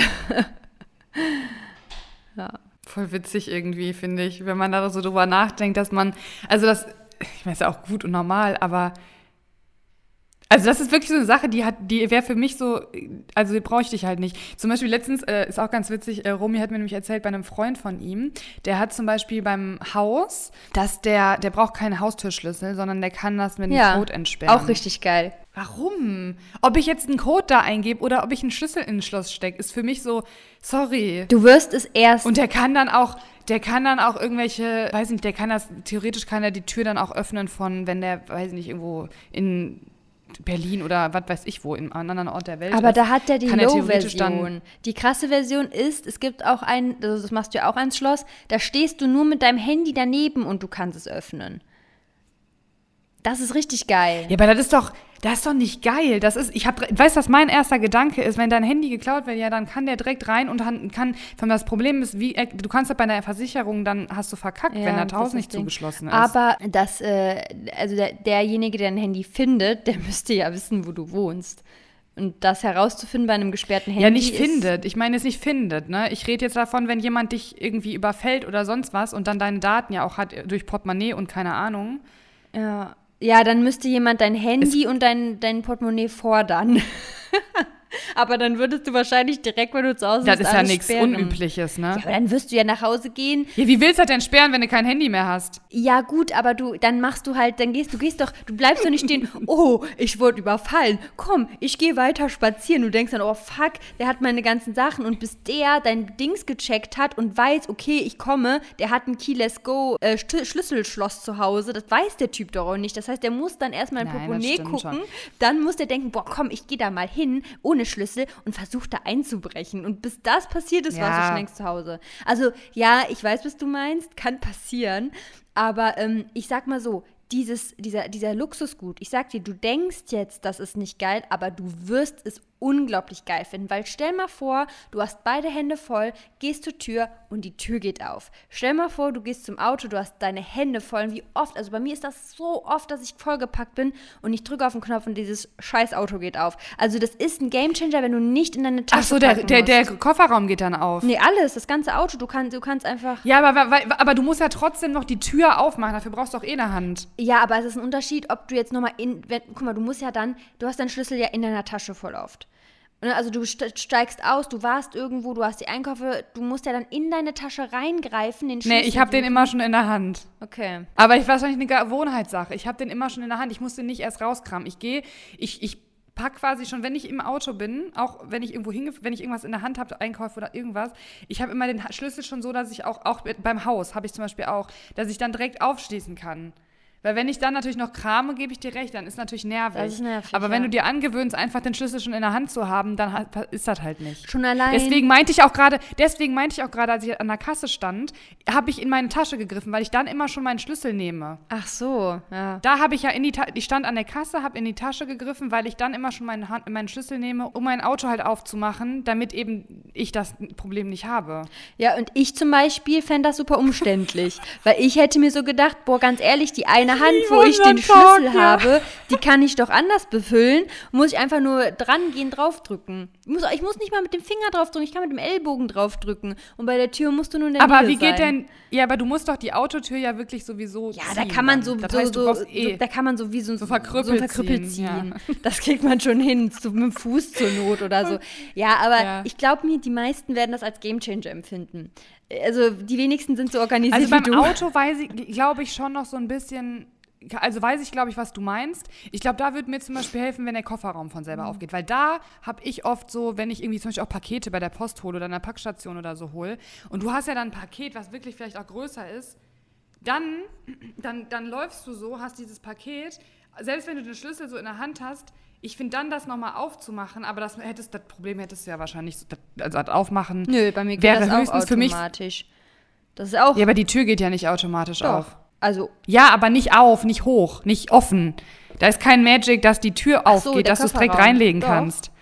Ja. voll witzig irgendwie, finde ich, wenn man da so drüber nachdenkt, dass man, also das, ich meine, ist ja auch gut und normal, aber also das ist wirklich so eine Sache, die hat, die wäre für mich so, also die brauche ich dich halt nicht. Zum Beispiel letztens, äh, ist auch ganz witzig, äh, Romy hat mir nämlich erzählt, bei einem Freund von ihm, der hat zum Beispiel beim Haus, dass der, der braucht keinen Haustürschlüssel, sondern der kann das mit einem Ja, Code entsperren. auch richtig geil. Warum? Ob ich jetzt einen Code da eingebe oder ob ich einen Schlüssel in ein Schloss stecke, ist für mich so, sorry. Du wirst es erst. Und der kann dann auch, der kann dann auch irgendwelche, weiß nicht, der kann das, theoretisch kann er die Tür dann auch öffnen von, wenn der, weiß nicht, irgendwo in Berlin oder was weiß ich wo, in einem anderen Ort der Welt aber ist, da hat der die kann er theoretisch Low-Version. Die krasse Version ist, es gibt auch ein, also das machst du ja auch ans Schloss, da stehst du nur mit deinem Handy daneben und du kannst es öffnen. Das ist richtig geil. Ja, aber das ist doch, das ist doch nicht geil. Das ist, ich hab, weißt du, was mein erster Gedanke ist, wenn dein Handy geklaut wird, ja, dann kann der direkt rein und han- kann, von das Problem ist, wie, du kannst halt bei deiner Versicherung, dann hast du verkackt, Ja, wenn das das Haus ist nicht das Ding. zugeschlossen ist. Aber das, äh, also der, derjenige, der dein Handy findet, der müsste ja wissen, wo du wohnst. Und das herauszufinden bei einem gesperrten Handy Ja, nicht ist, findet. Ich meine jetzt nicht findet, ne? Ich rede jetzt davon, wenn jemand dich irgendwie überfällt oder sonst was und dann deine Daten ja auch hat durch Portemonnaie und keine Ahnung. Ja, ja, dann müsste jemand dein Handy und dein, dein Portemonnaie fordern. Aber dann würdest du wahrscheinlich direkt, wenn du zu Hause Das bist, ist ja alles nichts sperren. Unübliches, ne? Ja, aber dann wirst du ja nach Hause gehen. Ja, wie willst du das denn sperren, wenn du kein Handy mehr hast? Ja gut, aber du, dann machst du halt, dann gehst du gehst doch, du bleibst doch nicht stehen, oh, ich wurde überfallen, komm, ich gehe weiter spazieren. Du denkst dann, oh fuck, der hat meine ganzen Sachen und bis der dein Dings gecheckt hat und weiß, okay, ich komme, der hat ein Key Let's Go äh, Sch- Schlüsselschloss zu Hause, das weiß der Typ doch auch nicht. Das heißt, der muss dann erstmal ein Nein, das Portemonnaie stimmt gucken, schon. dann muss der denken, boah, komm, ich gehe da mal hin, ohne Schlüssel und versuche da einzubrechen. Und bis das passiert ist, warst du Ja. schon längst zu Hause. Also, ja, ich weiß, was du meinst, kann passieren. Aber ähm, ich sag mal so, dieses, dieser, dieser Luxusgut, ich sag dir, du denkst jetzt, das ist nicht geil, aber du wirst es unglaublich geil finden, weil stell mal vor, du hast beide Hände voll, gehst zur Tür und die Tür geht auf. Stell mal vor, du gehst zum Auto, du hast deine Hände voll und wie oft, also bei mir ist das so oft, dass ich vollgepackt bin und ich drücke auf den Knopf und dieses scheiß Auto geht auf. Also das ist ein Gamechanger, wenn du nicht in deine Tasche Ach so, der, packen der, der musst. Kofferraum geht dann auf. Nee, alles, das ganze Auto, du, kann, du kannst einfach... Ja, aber, aber, aber du musst ja trotzdem noch die Tür aufmachen, dafür brauchst du auch eh eine Hand. Ja, aber es ist ein Unterschied, ob du jetzt nochmal in, wenn, guck mal, du musst ja dann, du hast deinen Schlüssel ja in deiner Tasche voll oft. Ne, also du ste- steigst aus, du warst irgendwo, du hast die Einkäufe, du musst ja dann in deine Tasche reingreifen, den Schlüssel. Nee, ich habe den suchen. immer schon in der Hand. Okay. Aber ich wahrscheinlich eine Gewohnheitssache. Ich habe den immer schon in der Hand. Ich muss den nicht erst rauskramen. Ich gehe, ich, ich pack quasi schon, wenn ich im Auto bin, auch wenn ich irgendwo hinge, wenn ich irgendwas in der Hand habe, Einkäufe oder irgendwas, ich habe immer den Ha- Schlüssel schon so, dass ich auch, auch beim Haus habe ich zum Beispiel auch, dass ich dann direkt aufschließen kann. Weil wenn ich dann natürlich noch krame, gebe ich dir recht, dann ist natürlich nervig. Das ist nervig, Aber wenn ja. du dir angewöhnst, einfach den Schlüssel schon in der Hand zu haben, dann halt- ist das halt nicht. Schon allein. Deswegen meinte ich auch gerade, deswegen meinte ich auch gerade, als ich an der Kasse stand, habe ich in meine Tasche gegriffen, weil ich dann immer schon meinen Schlüssel nehme. Ach so, ja. Da habe ich ja in die Ta- ich stand an der Kasse, habe in die Tasche gegriffen, weil ich dann immer schon meinen, Hand, meinen Schlüssel nehme, um mein Auto halt aufzumachen, damit eben ich das Problem nicht habe. Ja, und ich zum Beispiel fände das super umständlich, weil ich hätte mir so gedacht, boah, ganz ehrlich, die eine meine Hand, wo liebe ich den unseren Talk, Schlüssel ja. habe, die kann ich doch anders befüllen. Muss ich einfach nur dran gehen, draufdrücken. Ich muss, ich muss nicht mal mit dem Finger draufdrücken, ich kann mit dem Ellbogen draufdrücken. Und bei der Tür musst du nur in der Aber Nähe wie geht sein. denn, ja, aber du musst doch die Autotür ja wirklich sowieso Ja, ziehen. da kann man so, das so, heißt, du so, brauchst so, eh. da kann man so wie so, So so ein verkrüppelt Verkrüppel ziehen, ziehen. ja. Das kriegt man schon hin, so mit dem Fuß zur Not oder so. Ja, aber Ja. ich glaube mir, die meisten werden das als Gamechanger empfinden. Also die wenigsten sind so organisiert Also beim wie du. Auto weiß ich, glaube ich, schon noch so ein bisschen, also weiß ich, glaube ich, was du meinst. Ich glaube, da würde mir zum Beispiel helfen, wenn der Kofferraum von selber aufgeht. Weil da habe ich oft so, wenn ich irgendwie zum Beispiel auch Pakete bei der Post hole oder in der Packstation oder so hole und du hast ja dann ein Paket, was wirklich vielleicht auch größer ist, dann, dann, dann läufst du so, hast dieses Paket, selbst wenn du den Schlüssel so in der Hand hast, ich finde dann das nochmal aufzumachen, aber das, hättest, das Problem hättest du ja wahrscheinlich, so, das, also das Aufmachen Nö, bei mir geht wäre das auch höchstens für mich. automatisch. Das ist auch. Ja, aber die Tür geht ja nicht automatisch doch. auf. Also, Ja, aber nicht auf, nicht hoch, nicht offen. Da ist kein Magic, dass die Tür Ach so, aufgeht, der dass du es direkt Kofferraum. reinlegen Doch. kannst.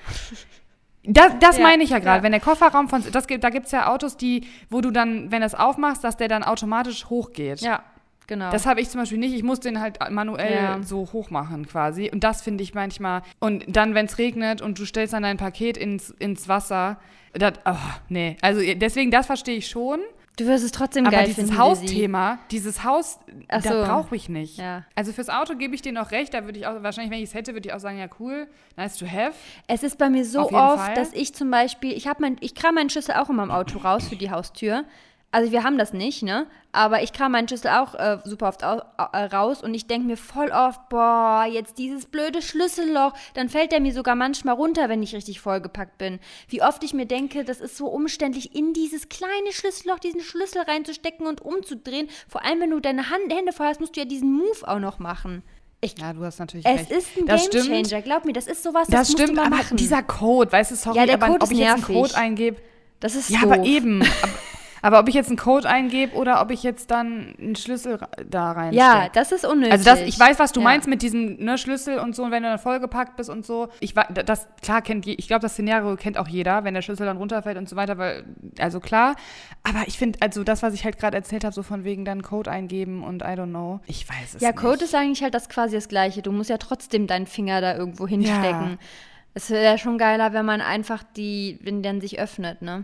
Das, das Ja, meine ich ja gerade. ja. Wenn der Kofferraum von, das gibt, da gibt es ja Autos, die, wo du dann, wenn du es aufmachst, dass der dann automatisch hochgeht. ja, genau. Das habe ich zum Beispiel nicht. Ich muss den halt manuell Ja. so hoch machen quasi. Und das finde ich manchmal. Und dann, wenn es regnet und du stellst dann dein Paket ins, ins Wasser, das, oh, nee. Also deswegen, das verstehe ich schon. Du wirst es trotzdem Aber geil dieses finden, Hausthema, dieses Haus, Ach so. das brauche ich nicht. Ja. Also fürs Auto gebe ich dir noch recht. Da würde ich auch, wahrscheinlich, wenn ich es hätte, würde ich auch sagen, ja cool, nice to have. Es ist bei mir so Auf jeden oft, Fall. dass ich zum Beispiel, ich habe mein, ich kram meinen Schlüssel auch in meinem Auto raus für die Haustür. Also wir haben das nicht, ne? Aber ich kram meinen Schlüssel auch äh, super oft au äh, raus und ich denke mir voll oft, boah, jetzt dieses blöde Schlüsselloch, dann fällt der mir sogar manchmal runter, wenn ich richtig vollgepackt bin. Wie oft ich mir denke, das ist so umständlich, in dieses kleine Schlüsselloch diesen Schlüssel reinzustecken und umzudrehen. Vor allem, wenn du deine Hand, Hände voll hast, musst du ja diesen Move auch noch machen. Ich, Ja, du hast natürlich es recht. ist ein das Gamechanger, stimmt, glaub mir, das ist sowas, das, das musst stimmt, du mal aber machen. dieser Code, weißt du, sorry, Ja, der aber Code ob ich ist jetzt einen nervig. Code eingebe, das ist ja, doof. aber eben, aber, aber ob ich jetzt einen Code eingebe oder ob ich jetzt dann einen Schlüssel ra- da reinstecke. Ja, das ist unnötig. Also das, ich weiß, was du Ja. meinst mit diesem ne, Schlüssel und so, und wenn du dann vollgepackt bist und so. Ich wa- das klar kennt je, ich glaube, das Szenario kennt auch jeder, wenn der Schlüssel dann runterfällt und so weiter, weil also klar. Aber ich finde, also das, was ich halt gerade erzählt habe, so von wegen dann Code eingeben und I don't know. Ich weiß es Ja, nicht. Code ist eigentlich halt das quasi das Gleiche. Du musst ja trotzdem deinen Finger da irgendwo hinstecken. Ja. Es wäre schon geiler, wenn man einfach die, wenn der sich öffnet, ne?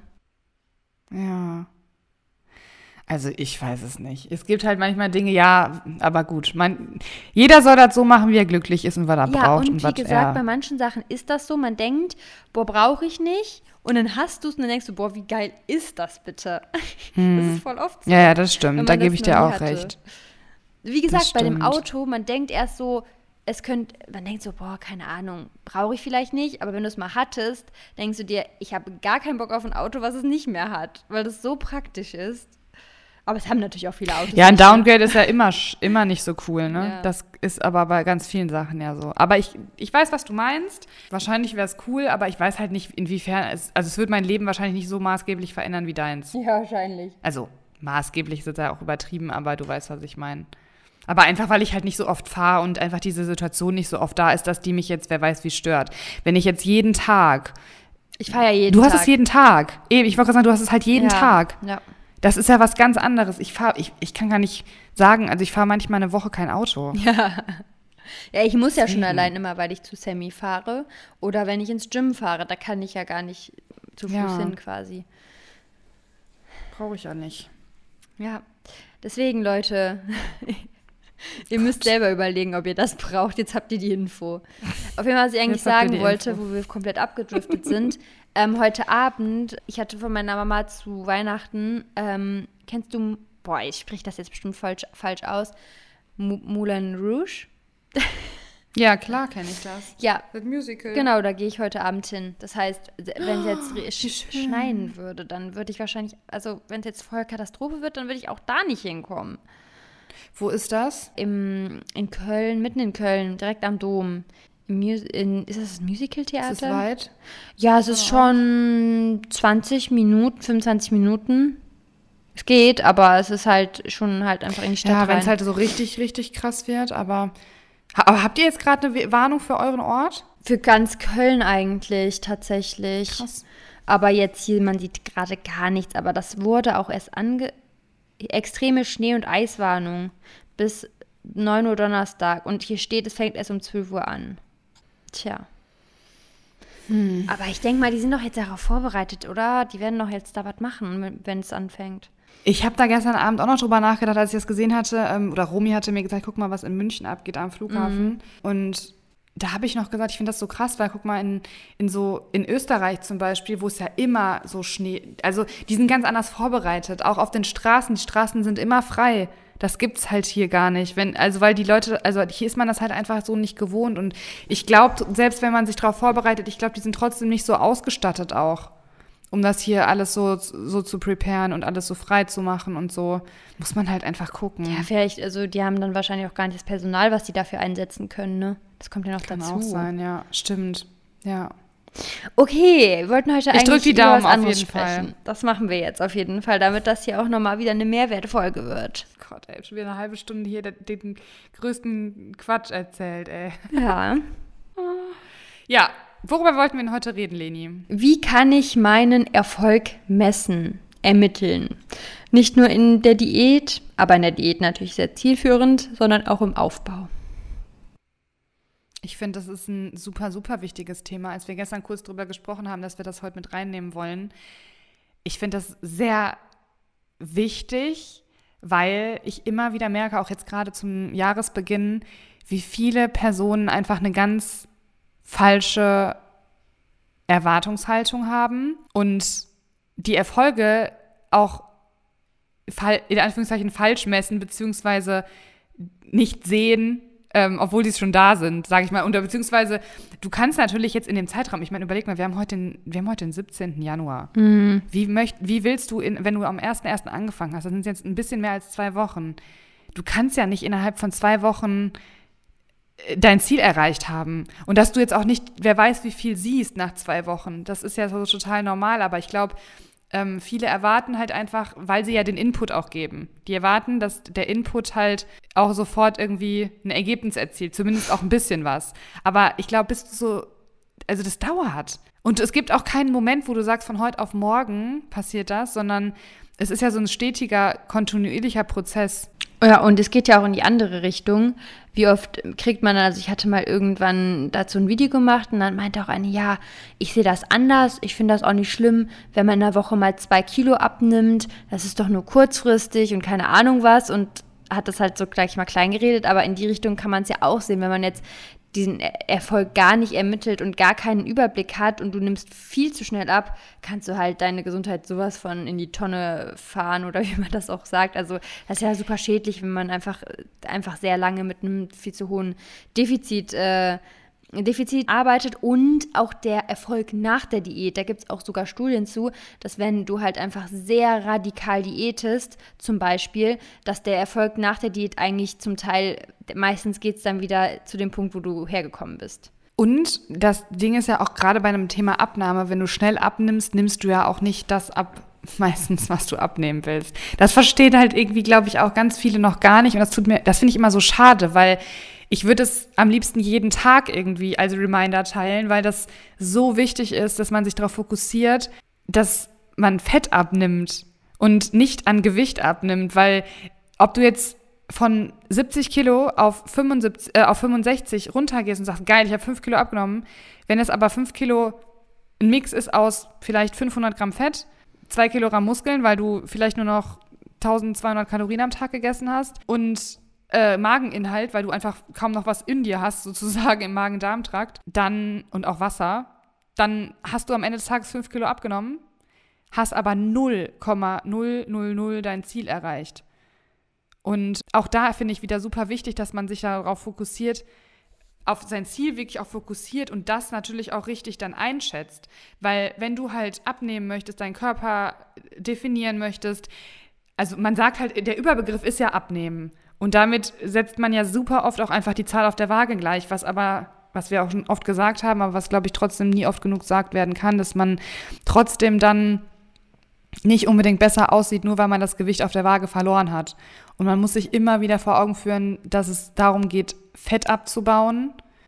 Ja. Also ich weiß es nicht. Es gibt halt manchmal Dinge, ja, aber gut. Man, jeder soll das so machen, wie er glücklich ist und was er Ja, braucht. und wie was gesagt, er, bei manchen Sachen ist das so, man denkt, boah, brauche ich nicht. Und dann hast du es und dann denkst du, boah, wie geil ist das bitte? Das ist voll oft so. Ja, ja, das wenn stimmt. man Da das gebe ich noch dir nie auch hatte. recht. Wie gesagt, bei dem stimmt. Auto, man denkt erst so, es könnte, man denkt so, boah, keine Ahnung, brauche ich vielleicht nicht, aber wenn du es mal hattest, denkst du dir, ich habe gar keinen Bock auf ein Auto, was es nicht mehr hat, weil das so praktisch ist. Aber es haben natürlich auch viele Autos. Ja, ein nicht, ne? Downgrade ist ja immer, sch- immer nicht so cool, ne? Ja. Das ist aber bei ganz vielen Sachen ja so. Aber ich, ich weiß, was du meinst. Wahrscheinlich wäre es cool, aber ich weiß halt nicht, inwiefern es, also es wird mein Leben wahrscheinlich nicht so maßgeblich verändern wie deins. Ja, wahrscheinlich. Also maßgeblich ist ja auch übertrieben, aber du weißt, was ich meine. Aber einfach, weil ich halt nicht so oft fahre und einfach diese Situation nicht so oft da ist, dass die mich jetzt, wer weiß, wie stört. Wenn ich jetzt jeden Tag, Ich fahre ja jeden du Tag. hast es jeden Tag. Eben, ich wollte gerade sagen, du hast es halt jeden ja. Tag. Ja. Das ist ja was ganz anderes. Ich fahre, ich, ich kann gar nicht sagen, also ich fahre manchmal eine Woche kein Auto. Ja, ich muss ja schon Deswegen. allein immer, weil ich zu Sammy fahre. Oder wenn ich ins Gym fahre, da kann ich ja gar nicht zu Fuß Ja. hin quasi. Brauche ich ja nicht. Ja, deswegen, Leute, ihr müsst selber überlegen, ob ihr das braucht. Jetzt habt ihr die Info. Auf jeden Fall, was ich eigentlich Jetzt habt ihr sagen die wollte, Info. wo wir komplett abgedriftet sind. Ähm, heute Abend, ich hatte von meiner Mama zu Weihnachten, ähm, kennst du, boah, ich spreche das jetzt bestimmt falsch, falsch aus, M- Moulin Rouge? Ja, klar kenne ich das. Ja, Das Musical. genau, da gehe ich heute Abend hin. Das heißt, wenn es jetzt re- wie sch- schön. schneien würde, dann würde ich wahrscheinlich, also wenn es jetzt voll Katastrophe wird, dann würde ich auch da nicht hinkommen. Wo ist das? Im, in Köln, mitten in Köln, direkt am Dom. Im Mus in, ist das das Musical-Theater? Ist es weit? Ja, es ist schon zwanzig Minuten, fünfundzwanzig Minuten. Es geht, aber es ist halt schon halt einfach in die Stadt Ja, wenn rein. es halt so richtig, richtig krass wird, aber, ha- aber habt ihr jetzt gerade eine We- Warnung für euren Ort? Für ganz Köln eigentlich, tatsächlich. Krass. Aber jetzt hier, man sieht gerade gar nichts. Aber das wurde auch erst ange... Extreme Schnee- und Eiswarnung bis neun Uhr Donnerstag und hier steht, es fängt erst um zwölf Uhr an. Tja. Hm. Aber ich denke mal, die sind doch jetzt darauf vorbereitet, oder? Die werden doch jetzt da was machen, wenn es anfängt. Ich habe da gestern Abend auch noch drüber nachgedacht, als ich das gesehen hatte. Ähm, oder Romy hatte mir gesagt, guck mal, was in München abgeht am Flughafen. Mhm. Und da habe ich noch gesagt, ich finde das so krass, weil guck mal, in, in so in Österreich zum Beispiel, wo es ja immer so Schnee, also die sind ganz anders vorbereitet, auch auf den Straßen, die Straßen sind immer frei. Das gibt's halt hier gar nicht. Wenn, also weil die Leute, also hier ist man das halt einfach so nicht gewohnt. Und ich glaube, selbst wenn man sich darauf vorbereitet, ich glaube, die sind trotzdem nicht so ausgestattet auch, um das hier alles so, so zu preparen und alles so frei zu machen und so. Muss man halt einfach gucken. Ja, vielleicht, also die haben dann wahrscheinlich auch gar nicht das Personal, was die dafür einsetzen können, ne? Das kommt ja noch Kann dazu. Kann auch sein, ja. Stimmt, ja. Okay, wir wollten heute ich eigentlich die über Daumen was anderes auf jeden sprechen. Fall. Das machen wir jetzt auf jeden Fall, damit das hier auch nochmal wieder eine Mehrwertfolge wird. Gott, ey, schon wieder eine halbe Stunde hier den, den größten Quatsch erzählt, ey. Ja. Ja, worüber wollten wir denn heute reden, Leni? Wie kann ich meinen Erfolg messen, ermitteln? Nicht nur in der Diät, aber in der Diät natürlich sehr zielführend, sondern auch im Aufbau. Ich finde, das ist ein super, super wichtiges Thema. Als wir gestern kurz drüber gesprochen haben, dass wir das heute mit reinnehmen wollen. Ich finde das sehr wichtig, weil ich immer wieder merke, auch jetzt gerade zum Jahresbeginn, wie viele Personen einfach eine ganz falsche Erwartungshaltung haben und die Erfolge auch in Anführungszeichen falsch messen, beziehungsweise nicht sehen, Ähm, obwohl die schon da sind, sage ich mal. Und beziehungsweise, du kannst natürlich jetzt in dem Zeitraum, ich meine, überleg mal, wir haben heute den, wir haben heute den siebzehnten Januar. Mhm. Wie, möcht, wie willst du, in, wenn du am ersten ersten angefangen hast, das sind jetzt ein bisschen mehr als zwei Wochen, du kannst ja nicht innerhalb von zwei Wochen dein Ziel erreicht haben. Und dass du jetzt auch nicht, wer weiß, wie viel siehst nach zwei Wochen, das ist ja so total normal, aber ich glaube, Ähm, viele erwarten halt einfach, weil sie ja den Input auch geben. Die erwarten, dass der Input halt auch sofort irgendwie ein Ergebnis erzielt, zumindest auch ein bisschen was. Aber ich glaube, bis du so, also das dauert. Und es gibt auch keinen Moment, wo du sagst, von heute auf morgen passiert das, sondern es ist ja so ein stetiger, kontinuierlicher Prozess. Ja, und es geht ja auch in die andere Richtung. Wie oft kriegt man, also ich hatte mal irgendwann dazu ein Video gemacht und dann meinte auch eine, ja, ich sehe das anders, ich finde das auch nicht schlimm, wenn man in einer Woche mal zwei Kilo abnimmt, das ist doch nur kurzfristig und keine Ahnung was und hat das halt so gleich mal klein geredet, aber in die Richtung kann man es ja auch sehen, wenn man jetzt diesen Erfolg gar nicht ermittelt und gar keinen Überblick hat und du nimmst viel zu schnell ab, kannst du halt deine Gesundheit sowas von in die Tonne fahren oder wie man das auch sagt. Also das ist ja super schädlich, wenn man einfach, einfach sehr lange mit einem viel zu hohen Defizit äh, Defizit arbeitet und auch der Erfolg nach der Diät. Da gibt es auch sogar Studien zu, dass wenn du halt einfach sehr radikal diätest, zum Beispiel, dass der Erfolg nach der Diät eigentlich zum Teil, meistens geht es dann wieder zu dem Punkt, wo du hergekommen bist. Und das Ding ist ja auch gerade bei einem Thema Abnahme, wenn du schnell abnimmst, nimmst du ja auch nicht das ab, meistens, was du abnehmen willst. Das verstehen halt irgendwie, glaube ich, auch ganz viele noch gar nicht und das tut mir, das finde ich immer so schade, weil ich würde es am liebsten jeden Tag irgendwie als Reminder teilen, weil das so wichtig ist, dass man sich darauf fokussiert, dass man Fett abnimmt und nicht an Gewicht abnimmt, weil ob du jetzt von siebzig Kilo auf, fünfundsiebzig, äh, auf fünfundsechzig runtergehst und sagst, geil, ich habe fünf Kilo abgenommen, wenn es aber fünf Kilo ein Mix ist aus vielleicht fünfhundert Gramm Fett, zwei Kilogramm Muskeln, weil du vielleicht nur noch eintausendzweihundert Kalorien am Tag gegessen hast und äh, Mageninhalt, weil du einfach kaum noch was in dir hast, sozusagen im Magen-Darm-Trakt, dann und auch Wasser, dann hast du am Ende des Tages fünf Kilo abgenommen, hast aber null Komma null null null dein Ziel erreicht. Und auch da finde ich wieder super wichtig, dass man sich darauf fokussiert, auf sein Ziel wirklich auch fokussiert und das natürlich auch richtig dann einschätzt. Weil wenn du halt abnehmen möchtest, deinen Körper definieren möchtest, also man sagt halt, der Überbegriff ist ja abnehmen. Und damit setzt man ja super oft auch einfach die Zahl auf der Waage gleich, was aber, was wir auch schon oft gesagt haben, aber was, glaube ich, trotzdem nie oft genug gesagt werden kann, dass man trotzdem dann nicht unbedingt besser aussieht, nur weil man das Gewicht auf der Waage verloren hat. Und man muss sich immer wieder vor Augen führen, dass es darum geht, Fett abzubauen,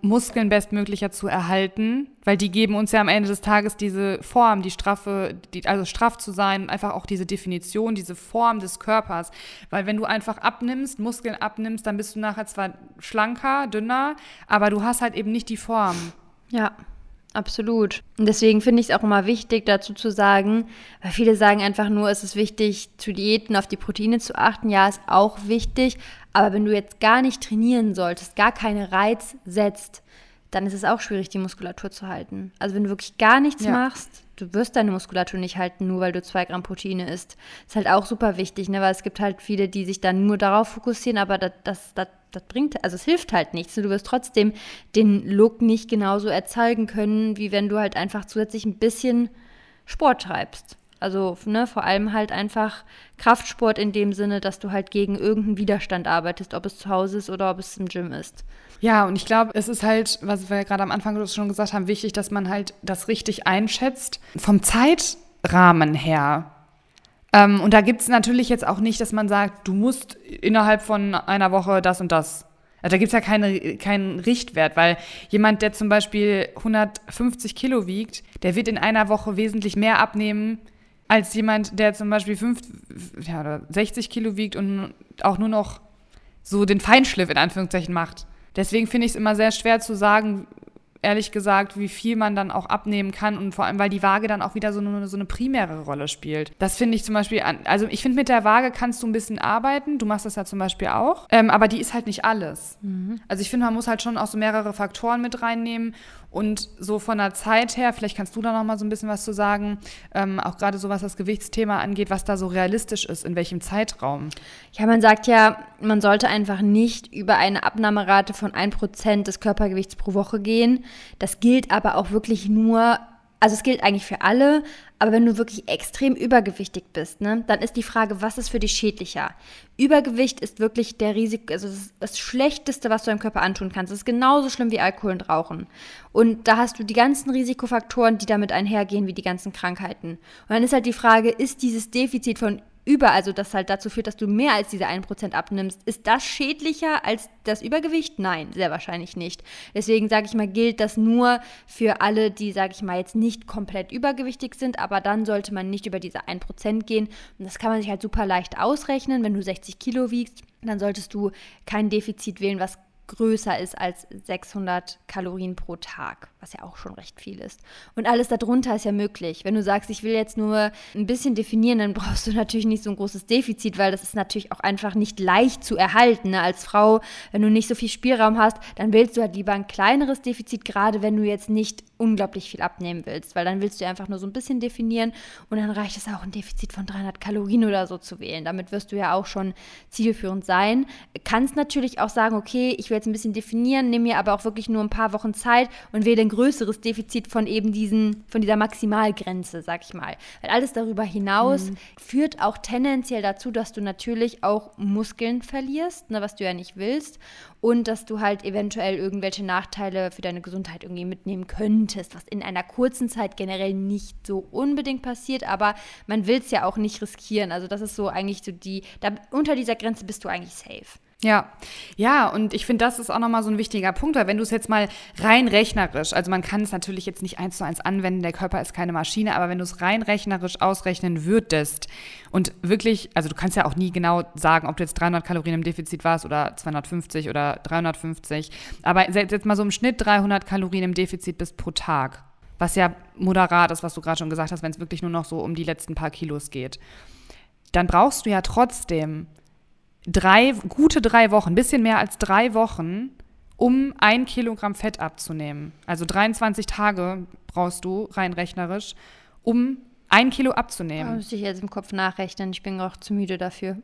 Muskeln bestmöglicher zu erhalten, weil die geben uns ja am Ende des Tages diese Form, die straffe, die, also straff zu sein, einfach auch diese Definition, diese Form des Körpers. Weil wenn du einfach abnimmst, Muskeln abnimmst, dann bist du nachher zwar schlanker, dünner, aber du hast halt eben nicht die Form. Ja, absolut. Und deswegen finde ich es auch immer wichtig, dazu zu sagen, weil viele sagen einfach nur, es ist wichtig, zu Diäten auf die Proteine zu achten. Ja, ist auch wichtig. Aber wenn du jetzt gar nicht trainieren solltest, gar keinen Reiz setzt, dann ist es auch schwierig, die Muskulatur zu halten. Also wenn du wirklich gar nichts ja. machst, du wirst deine Muskulatur nicht halten, nur weil du zwei Gramm Proteine isst. Ist halt auch super wichtig, ne? Weil es gibt halt viele, die sich dann nur darauf fokussieren, aber das, das, das, das bringt, also es hilft halt nichts. Du wirst trotzdem den Look nicht genauso erzeugen können, wie wenn du halt einfach zusätzlich ein bisschen Sport treibst. Also ne, vor allem halt einfach Kraftsport in dem Sinne, dass du halt gegen irgendeinen Widerstand arbeitest, ob es zu Hause ist oder ob es im Gym ist. Ja, und ich glaube, es ist halt, was wir gerade am Anfang schon gesagt haben, wichtig, dass man halt das richtig einschätzt. Vom Zeitrahmen her. Ähm, und da gibt es natürlich jetzt auch nicht, dass man sagt, du musst innerhalb von einer Woche das und das. Also da gibt es ja keine, keinen Richtwert, weil jemand, der zum Beispiel hundertfünfzig Kilo wiegt, der wird in einer Woche wesentlich mehr abnehmen, als jemand, der zum Beispiel fünf, ja, oder sechzig Kilo wiegt und auch nur noch so den Feinschliff in Anführungszeichen macht. Deswegen finde ich es immer sehr schwer zu sagen, ehrlich gesagt, wie viel man dann auch abnehmen kann und vor allem, weil die Waage dann auch wieder so eine, so eine primäre Rolle spielt. Das finde ich zum Beispiel, an, also ich finde, mit der Waage kannst du ein bisschen arbeiten, du machst das ja zum Beispiel auch, ähm, aber die ist halt nicht alles. Mhm. Also ich finde, man muss halt schon auch so mehrere Faktoren mit reinnehmen und so von der Zeit her, vielleicht kannst du da noch mal so ein bisschen was zu sagen, ähm, auch gerade so was das Gewichtsthema angeht, was da so realistisch ist, in welchem Zeitraum. Ja, man sagt ja, man sollte einfach nicht über eine Abnahmerate von ein Prozent des Körpergewichts pro Woche gehen. Das gilt aber auch wirklich nur, also es gilt eigentlich für alle, aber wenn du wirklich extrem übergewichtig bist, ne, dann ist die Frage, was ist für dich schädlicher? Übergewicht ist wirklich der Risiko, also das, ist das Schlechteste, was du deinem Körper antun kannst. Das ist genauso schlimm wie Alkohol und Rauchen. Und da hast du die ganzen Risikofaktoren, die damit einhergehen, wie die ganzen Krankheiten. Und dann ist halt die Frage, ist dieses Defizit von über, also das halt dazu führt, dass du mehr als diese ein Prozent abnimmst. Ist das schädlicher als das Übergewicht? Nein, sehr wahrscheinlich nicht. Deswegen, sage ich mal, gilt das nur für alle, die, sage ich mal, jetzt nicht komplett übergewichtig sind, aber dann sollte man nicht über diese ein Prozent gehen. Und das kann man sich halt super leicht ausrechnen. Wenn du sechzig Kilo wiegst, dann solltest du kein Defizit wählen, was größer ist als sechshundert Kalorien pro Tag, was ja auch schon recht viel ist. Und alles darunter ist ja möglich. Wenn du sagst, ich will jetzt nur ein bisschen definieren, dann brauchst du natürlich nicht so ein großes Defizit, weil das ist natürlich auch einfach nicht leicht zu erhalten. Ne? Als Frau, wenn du nicht so viel Spielraum hast, dann wählst du halt lieber ein kleineres Defizit, gerade wenn du jetzt nicht unglaublich viel abnehmen willst, weil dann willst du einfach nur so ein bisschen definieren und dann reicht es auch, ein Defizit von dreihundert Kalorien oder so zu wählen. Damit wirst du ja auch schon zielführend sein. Kannst natürlich auch sagen, okay, ich will jetzt ein bisschen definieren, nehme mir aber auch wirklich nur ein paar Wochen Zeit und wähle ein größeres Defizit von eben diesen, von dieser Maximalgrenze, sag ich mal. Weil alles darüber hinaus mhm. führt auch tendenziell dazu, dass du natürlich auch Muskeln verlierst, ne, was du ja nicht willst, und dass du halt eventuell irgendwelche Nachteile für deine Gesundheit irgendwie mitnehmen könntest, was in einer kurzen Zeit generell nicht so unbedingt passiert, aber man will es ja auch nicht riskieren. Also das ist so eigentlich so die, da, unter dieser Grenze bist du eigentlich safe. Ja, ja, und ich finde, das ist auch nochmal so ein wichtiger Punkt, weil wenn du es jetzt mal rein rechnerisch, also man kann es natürlich jetzt nicht eins zu eins anwenden, der Körper ist keine Maschine, aber wenn du es rein rechnerisch ausrechnen würdest und wirklich, also du kannst ja auch nie genau sagen, ob du jetzt dreihundert Kalorien im Defizit warst oder zweihundertfünfzig oder dreihundertfünfzig, aber jetzt mal so im Schnitt dreihundert Kalorien im Defizit bist pro Tag, was ja moderat ist, was du gerade schon gesagt hast, wenn es wirklich nur noch so um die letzten paar Kilos geht, dann brauchst du ja trotzdem Drei, gute drei Wochen, ein bisschen mehr als drei Wochen, um ein Kilogramm Fett abzunehmen. Also dreiundzwanzig Tage brauchst du, rein rechnerisch, um ein Kilo abzunehmen. Da muss ich jetzt im Kopf nachrechnen, ich bin auch zu müde dafür.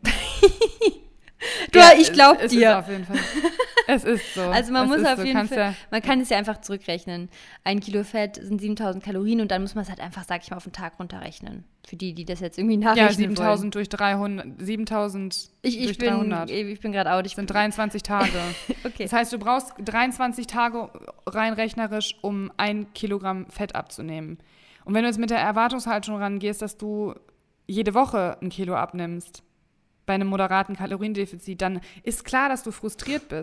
Du, ja, ich glaube dir. Es ist auf jeden Fall. Es ist so. Also man es muss auf so. jeden Kannst Fall, ja man kann es ja einfach zurückrechnen. Ein Kilo Fett sind siebentausend Kalorien und dann muss man es halt einfach, sag ich mal, auf den Tag runterrechnen. Für die, die das jetzt irgendwie nachrechnen ja, siebentausend durch dreihundert, siebentausend ich, ich durch bin, dreihundert. Ich bin gerade out. Das sind dreiundzwanzig Tage. Okay. Das heißt, du brauchst dreiundzwanzig Tage rein rechnerisch, um ein Kilogramm Fett abzunehmen. Und wenn du jetzt mit der Erwartungshaltung rangehst, dass du jede Woche ein Kilo abnimmst, bei einem moderaten Kaloriendefizit, dann ist klar, dass du frustriert bist.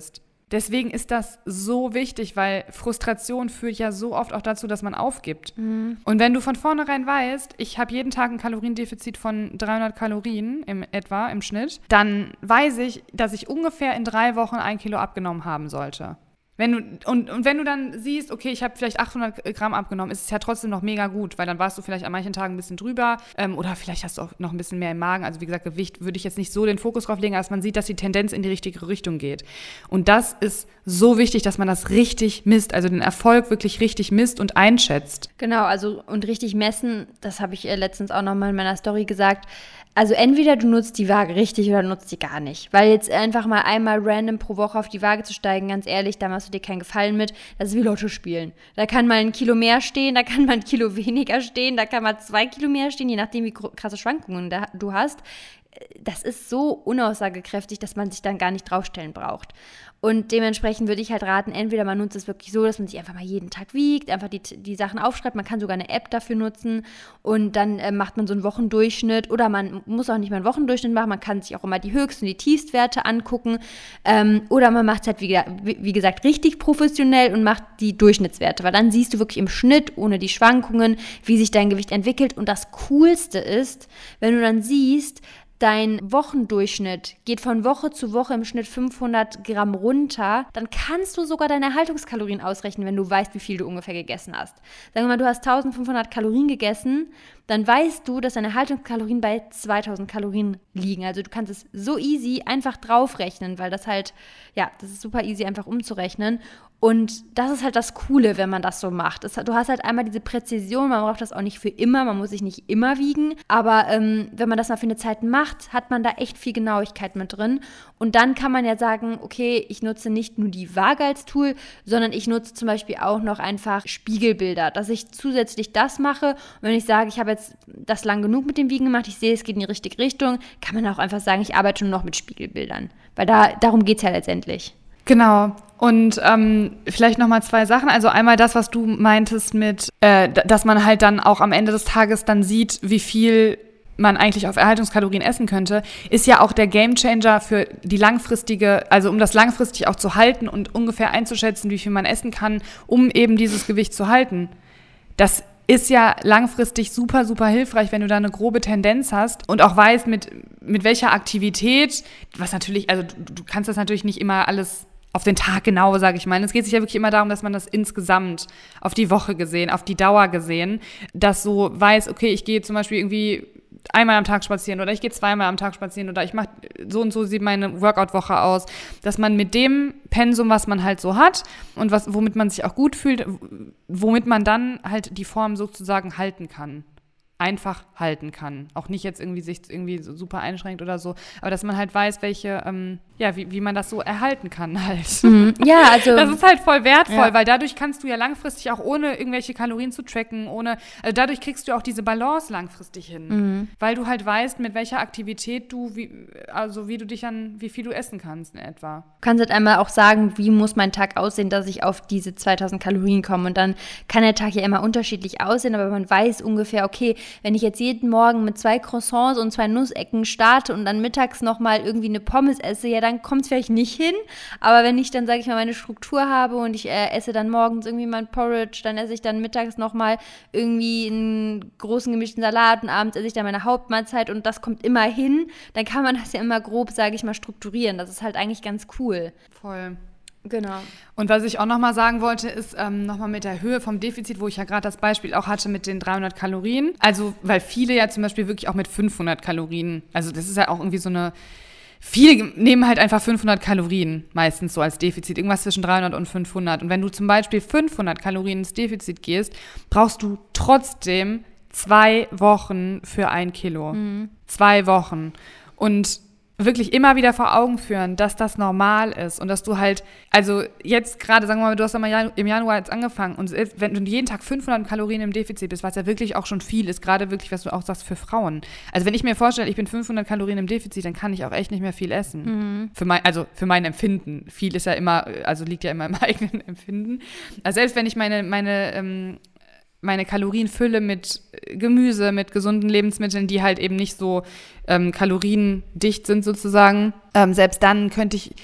Deswegen ist das so wichtig, weil Frustration führt ja so oft auch dazu, dass man aufgibt. Mhm. Und wenn du von vornherein weißt, ich habe jeden Tag ein Kaloriendefizit von dreihundert Kalorien im, etwa im Schnitt, dann weiß ich, dass ich ungefähr in drei Wochen ein Kilo abgenommen haben sollte. Wenn du, und, und wenn du dann siehst, okay, ich habe vielleicht achthundert Gramm abgenommen, ist es ja trotzdem noch mega gut, weil dann warst du vielleicht an manchen Tagen ein bisschen drüber ähm, oder vielleicht hast du auch noch ein bisschen mehr im Magen. Also wie gesagt, Gewicht würde ich jetzt nicht so den Fokus drauf legen, als man sieht, dass die Tendenz in die richtige Richtung geht. Und das ist so wichtig, dass man das richtig misst, also den Erfolg wirklich richtig misst und einschätzt. Genau, also und richtig messen, das habe ich äh, letztens auch nochmal in meiner Story gesagt. Also entweder du nutzt die Waage richtig oder nutzt die gar nicht. Weil jetzt einfach mal einmal random pro Woche auf die Waage zu steigen, ganz ehrlich, da machst du dir keinen Gefallen mit. Das ist wie Lotto spielen. Da kann mal ein Kilo mehr stehen, da kann mal ein Kilo weniger stehen, da kann mal zwei Kilo mehr stehen, je nachdem, wie krasse Schwankungen da, du hast. Das ist so unaussagekräftig, dass man sich dann gar nicht draufstellen braucht. Und dementsprechend würde ich halt raten, entweder man nutzt es wirklich so, dass man sich einfach mal jeden Tag wiegt, einfach die, die Sachen aufschreibt, man kann sogar eine App dafür nutzen und dann äh, macht man so einen Wochendurchschnitt oder man muss auch nicht mal einen Wochendurchschnitt machen, man kann sich auch immer die Höchst- und die Tiefstwerte angucken ähm, oder man macht es halt, wie, wie gesagt, richtig professionell und macht die Durchschnittswerte, weil dann siehst du wirklich im Schnitt, ohne die Schwankungen, wie sich dein Gewicht entwickelt und das Coolste ist, wenn du dann siehst, dein Wochendurchschnitt geht von Woche zu Woche im Schnitt fünfhundert Gramm runter, dann kannst du sogar deine Erhaltungskalorien ausrechnen, wenn du weißt, wie viel du ungefähr gegessen hast. Sagen wir mal, du hast eintausendfünfhundert Kalorien gegessen, dann weißt du, dass deine Erhaltungskalorien bei zweitausend Kalorien liegen. Also du kannst es so easy einfach draufrechnen, weil das halt, ja, das ist super easy einfach umzurechnen. Und das ist halt das Coole, wenn man das so macht. Es, du hast halt einmal diese Präzision, man braucht das auch nicht für immer, man muss sich nicht immer wiegen. Aber ähm, wenn man das mal für eine Zeit macht, hat man da echt viel Genauigkeit mit drin. Und dann kann man ja sagen, okay, ich nutze nicht nur die Waage als Tool, sondern ich nutze zum Beispiel auch noch einfach Spiegelbilder, dass ich zusätzlich das mache. Und wenn ich sage, ich habe jetzt das lang genug mit dem Wiegen gemacht, ich sehe, es geht in die richtige Richtung, kann man auch einfach sagen, ich arbeite nur noch mit Spiegelbildern. Weil da, darum geht es ja letztendlich. Genau. Und ähm, vielleicht nochmal zwei Sachen. Also einmal das, was du meintest mit, äh, dass man halt dann auch am Ende des Tages dann sieht, wie viel man eigentlich auf Erhaltungskalorien essen könnte, ist ja auch der Gamechanger für die langfristige, also um das langfristig auch zu halten und ungefähr einzuschätzen, wie viel man essen kann, um eben dieses Gewicht zu halten. Das ist ja langfristig super, super hilfreich, wenn du da eine grobe Tendenz hast und auch weißt, mit, mit welcher Aktivität, was natürlich, also du, du kannst das natürlich nicht immer alles auf den Tag genau, sage ich mal. Es geht sich ja wirklich immer darum, dass man das insgesamt auf die Woche gesehen, auf die Dauer gesehen, dass so weiß, okay, ich gehe zum Beispiel irgendwie einmal am Tag spazieren oder ich gehe zweimal am Tag spazieren oder ich mache so und so sieht meine Workout-Woche aus, dass man mit dem Pensum, was man halt so hat und was, womit man sich auch gut fühlt, womit man dann halt die Form sozusagen halten kann. Einfach halten kann. Auch nicht jetzt irgendwie sich irgendwie so super einschränkt oder so, aber dass man halt weiß, welche, ähm, ja, wie, wie man das so erhalten kann halt. Mhm. Ja, also. Das ist halt voll wertvoll, Ja. weil dadurch kannst du ja langfristig auch ohne irgendwelche Kalorien zu tracken, ohne, also dadurch kriegst du auch diese Balance langfristig hin, Mhm. weil du halt weißt, mit welcher Aktivität du, wie, also wie du dich dann, wie viel du essen kannst in etwa. Du kannst halt einmal auch sagen, wie muss mein Tag aussehen, dass ich auf diese zweitausend Kalorien komme. Und dann kann der Tag ja immer unterschiedlich aussehen, aber man weiß ungefähr, okay, wenn ich jetzt jeden Morgen mit zwei Croissants und zwei Nussecken starte und dann mittags nochmal irgendwie eine Pommes esse, ja, dann kommt es vielleicht nicht hin. Aber wenn ich dann, sage ich mal, meine Struktur habe und ich äh, esse dann morgens irgendwie mein Porridge, dann esse ich dann mittags nochmal irgendwie einen großen gemischten Salat und abends esse ich dann meine Hauptmahlzeit und das kommt immer hin, dann kann man das ja immer grob, sage ich mal, strukturieren. Das ist halt eigentlich ganz cool. Voll. Genau. Und was ich auch nochmal sagen wollte, ist ähm, nochmal mit der Höhe vom Defizit, wo ich ja gerade das Beispiel auch hatte mit den dreihundert Kalorien. Also, weil viele ja zum Beispiel wirklich auch mit fünfhundert Kalorien, also das ist ja auch irgendwie so eine, viele nehmen halt einfach fünfhundert Kalorien meistens so als Defizit, irgendwas zwischen dreihundert und fünfhundert. Und wenn du zum Beispiel fünfhundert Kalorien ins Defizit gehst, brauchst du trotzdem zwei Wochen für ein Kilo. Mhm. Zwei Wochen. Und wirklich immer wieder vor Augen führen, dass das normal ist und dass du halt, also jetzt gerade, sagen wir mal, du hast ja mal im Januar jetzt angefangen und wenn du jeden Tag fünfhundert Kalorien im Defizit bist, was ja wirklich auch schon viel ist, gerade wirklich, was du auch sagst, für Frauen. Also wenn ich mir vorstelle, ich bin fünfhundert Kalorien im Defizit, dann kann ich auch echt nicht mehr viel essen. Mhm. Für mein, also für mein Empfinden. Viel ist ja immer, also liegt ja immer im eigenen Empfinden. Also selbst wenn ich meine, meine, ähm, meine Kalorienfülle mit Gemüse, mit gesunden Lebensmitteln, die halt eben nicht so ähm, kaloriendicht sind sozusagen. Ähm, selbst dann könnte ich,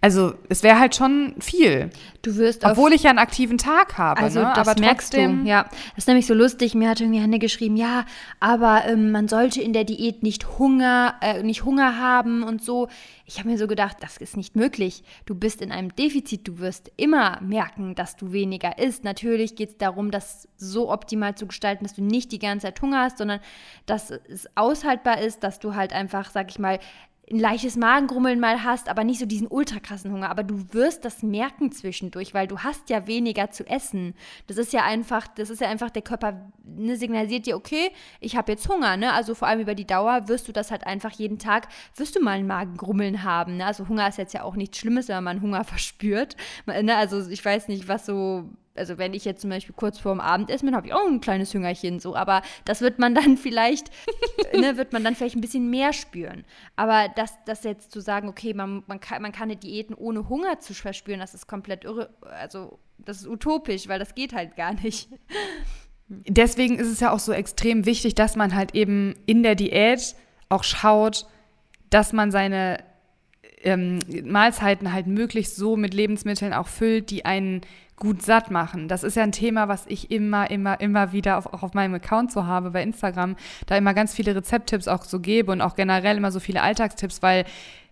also es wäre halt schon viel. Du wirst Obwohl ich ja einen aktiven Tag habe. Also ne? das aber merkst trotzdem, du, ja. Das ist nämlich so lustig. Mir hat irgendwie Hanne geschrieben, ja, aber ähm, man sollte in der Diät nicht Hunger, äh, nicht Hunger haben und so. Ich habe mir so gedacht, das ist nicht möglich. Du bist in einem Defizit. Du wirst immer merken, dass du weniger isst. Natürlich geht es darum, das so optimal zu gestalten, dass du nicht die ganze Zeit Hunger hast, sondern dass es aushaltbar ist, dass du halt einfach, sag ich mal, ein leichtes Magengrummeln mal hast, aber nicht so diesen ultra krassen Hunger. Aber du wirst das merken zwischendurch, weil du hast ja weniger zu essen. Das ist ja einfach, das ist ja einfach, der Körper ne, signalisiert dir, okay, ich habe jetzt Hunger, ne? Also vor allem über die Dauer wirst du das halt einfach jeden Tag, wirst du mal ein Magengrummeln haben, ne? Also Hunger ist jetzt ja auch nichts Schlimmes, wenn man Hunger verspürt. Ne? Also ich weiß nicht, was so... Also wenn ich jetzt zum Beispiel kurz vorm Abendessen bin, habe ich auch ein kleines Hüngerchen so, aber das wird man dann vielleicht, ne, wird man dann vielleicht ein bisschen mehr spüren. Aber das, das jetzt zu sagen, okay, man, man, kann, man kann eine Diäten ohne Hunger zu verspüren, das ist komplett irre, also das ist utopisch, weil das geht halt gar nicht. Deswegen ist es ja auch so extrem wichtig, dass man halt eben in der Diät auch schaut, dass man seine ähm, Mahlzeiten halt möglichst so mit Lebensmitteln auch füllt, die einen gut satt machen. Das ist ja ein Thema, was ich immer, immer, immer wieder auf, auch auf meinem Account so habe bei Instagram, da immer ganz viele Rezepttipps auch so gebe und auch generell immer so viele Alltagstipps, weil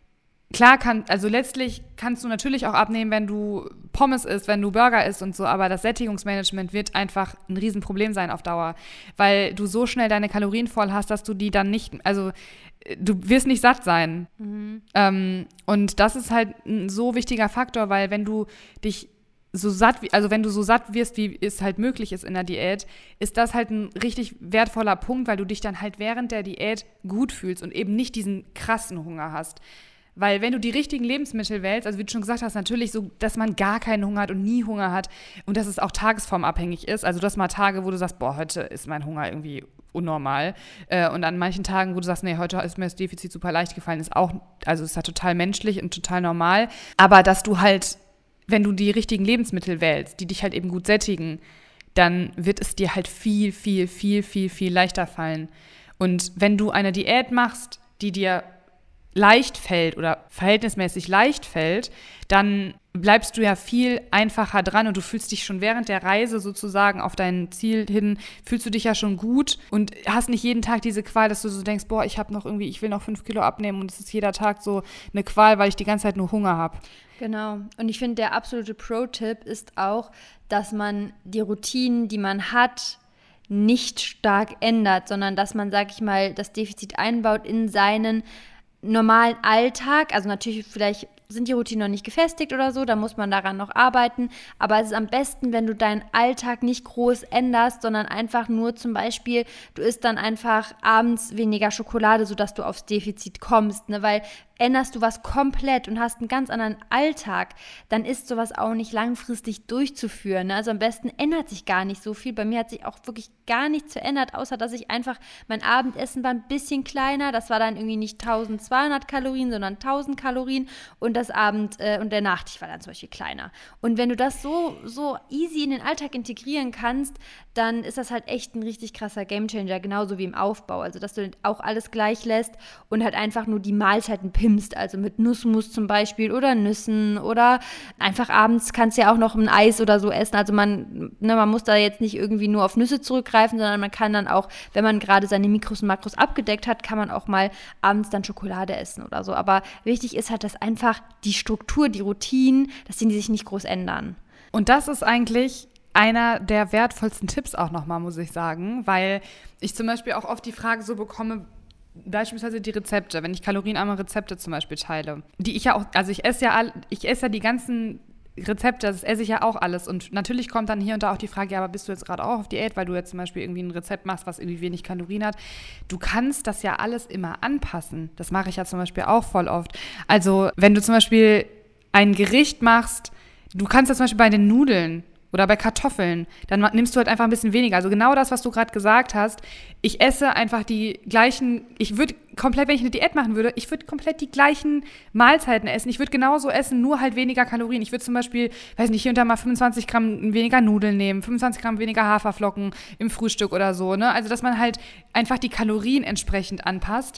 klar kann, also letztlich kannst du natürlich auch abnehmen, wenn du Pommes isst, wenn du Burger isst und so, aber das Sättigungsmanagement wird einfach ein Riesenproblem sein auf Dauer, weil du so schnell deine Kalorien voll hast, dass du die dann nicht, also du wirst nicht satt sein. Mhm. Ähm, und das ist halt ein so wichtiger Faktor, weil wenn du dich so satt, also wenn du so satt wirst, wie es halt möglich ist in der Diät, ist das halt ein richtig wertvoller Punkt, weil du dich dann halt während der Diät gut fühlst und eben nicht diesen krassen Hunger hast. Weil wenn du die richtigen Lebensmittel wählst, also wie du schon gesagt hast, natürlich so, dass man gar keinen Hunger hat und nie Hunger hat und dass es auch tagesformabhängig ist. Also du hast mal Tage, wo du sagst, boah, heute ist mein Hunger irgendwie unnormal. Äh, und an manchen Tagen, wo du sagst, nee, heute ist mir das Defizit super leicht gefallen, ist auch, also ist ja total menschlich und total normal. Aber dass du halt, wenn du die richtigen Lebensmittel wählst, die dich halt eben gut sättigen, dann wird es dir halt viel, viel, viel, viel, viel leichter fallen. Und wenn du eine Diät machst, die dir leicht fällt oder verhältnismäßig leicht fällt, dann bleibst du ja viel einfacher dran und du fühlst dich schon während der Reise sozusagen auf dein Ziel hin, fühlst du dich ja schon gut und hast nicht jeden Tag diese Qual, dass du so denkst, boah, ich habe noch irgendwie, ich will noch fünf Kilo abnehmen und es ist jeder Tag so eine Qual, weil ich die ganze Zeit nur Hunger habe. Genau. Und ich finde, der absolute Pro-Tipp ist auch, dass man die Routinen, die man hat, nicht stark ändert, sondern dass man, sag ich mal, das Defizit einbaut in seinen normalen Alltag. Also natürlich, vielleicht sind die Routinen noch nicht gefestigt oder so, da muss man daran noch arbeiten, aber es ist am besten, wenn du deinen Alltag nicht groß änderst, sondern einfach nur zum Beispiel, du isst dann einfach abends weniger Schokolade, sodass du aufs Defizit kommst, ne? Weil änderst du was komplett und hast einen ganz anderen Alltag, dann ist sowas auch nicht langfristig durchzuführen. Ne? Also am besten ändert sich gar nicht so viel. Bei mir hat sich auch wirklich gar nichts verändert, außer dass ich einfach, mein Abendessen war ein bisschen kleiner. Das war dann irgendwie nicht tausendzweihundert Kalorien, sondern tausend Kalorien und das Abend äh, und der Nachtisch war dann zum Beispiel kleiner. Und wenn du das so, so easy in den Alltag integrieren kannst, dann ist das halt echt ein richtig krasser Gamechanger, genauso wie im Aufbau. Also dass du auch alles gleich lässt und halt einfach nur die Mahlzeiten pimpst, also mit Nussmus zum Beispiel oder Nüssen oder einfach abends kannst du ja auch noch ein Eis oder so essen. Also man, ne, man muss da jetzt nicht irgendwie nur auf Nüsse zurückgreifen, sondern man kann dann auch, wenn man gerade seine Mikros und Makros abgedeckt hat, kann man auch mal abends dann Schokolade essen oder so. Aber wichtig ist halt, dass einfach die Struktur, die Routinen, dass die sich nicht groß ändern. Und das ist eigentlich einer der wertvollsten Tipps auch nochmal, muss ich sagen, weil ich zum Beispiel auch oft die Frage so bekomme, beispielsweise die Rezepte, wenn ich kalorienarme Rezepte zum Beispiel teile, die ich ja auch, also ich esse ja, all, ich esse ja die ganzen Rezepte, das esse ich ja auch alles und natürlich kommt dann hier und da auch die Frage, ja, aber bist du jetzt gerade auch auf Diät, weil du jetzt zum Beispiel irgendwie ein Rezept machst, was irgendwie wenig Kalorien hat. Du kannst das ja alles immer anpassen. Das mache ich ja zum Beispiel auch voll oft. Also wenn du zum Beispiel ein Gericht machst, du kannst das zum Beispiel bei den Nudeln oder bei Kartoffeln, dann nimmst du halt einfach ein bisschen weniger. Also genau das, was du gerade gesagt hast. Ich esse einfach die gleichen, ich würde komplett, wenn ich eine Diät machen würde, ich würde komplett die gleichen Mahlzeiten essen. Ich würde genauso essen, nur halt weniger Kalorien. Ich würde zum Beispiel, weiß nicht, hier und da mal fünfundzwanzig Gramm weniger Nudeln nehmen, fünfundzwanzig Gramm weniger Haferflocken im Frühstück oder so. Ne? Also dass man halt einfach die Kalorien entsprechend anpasst.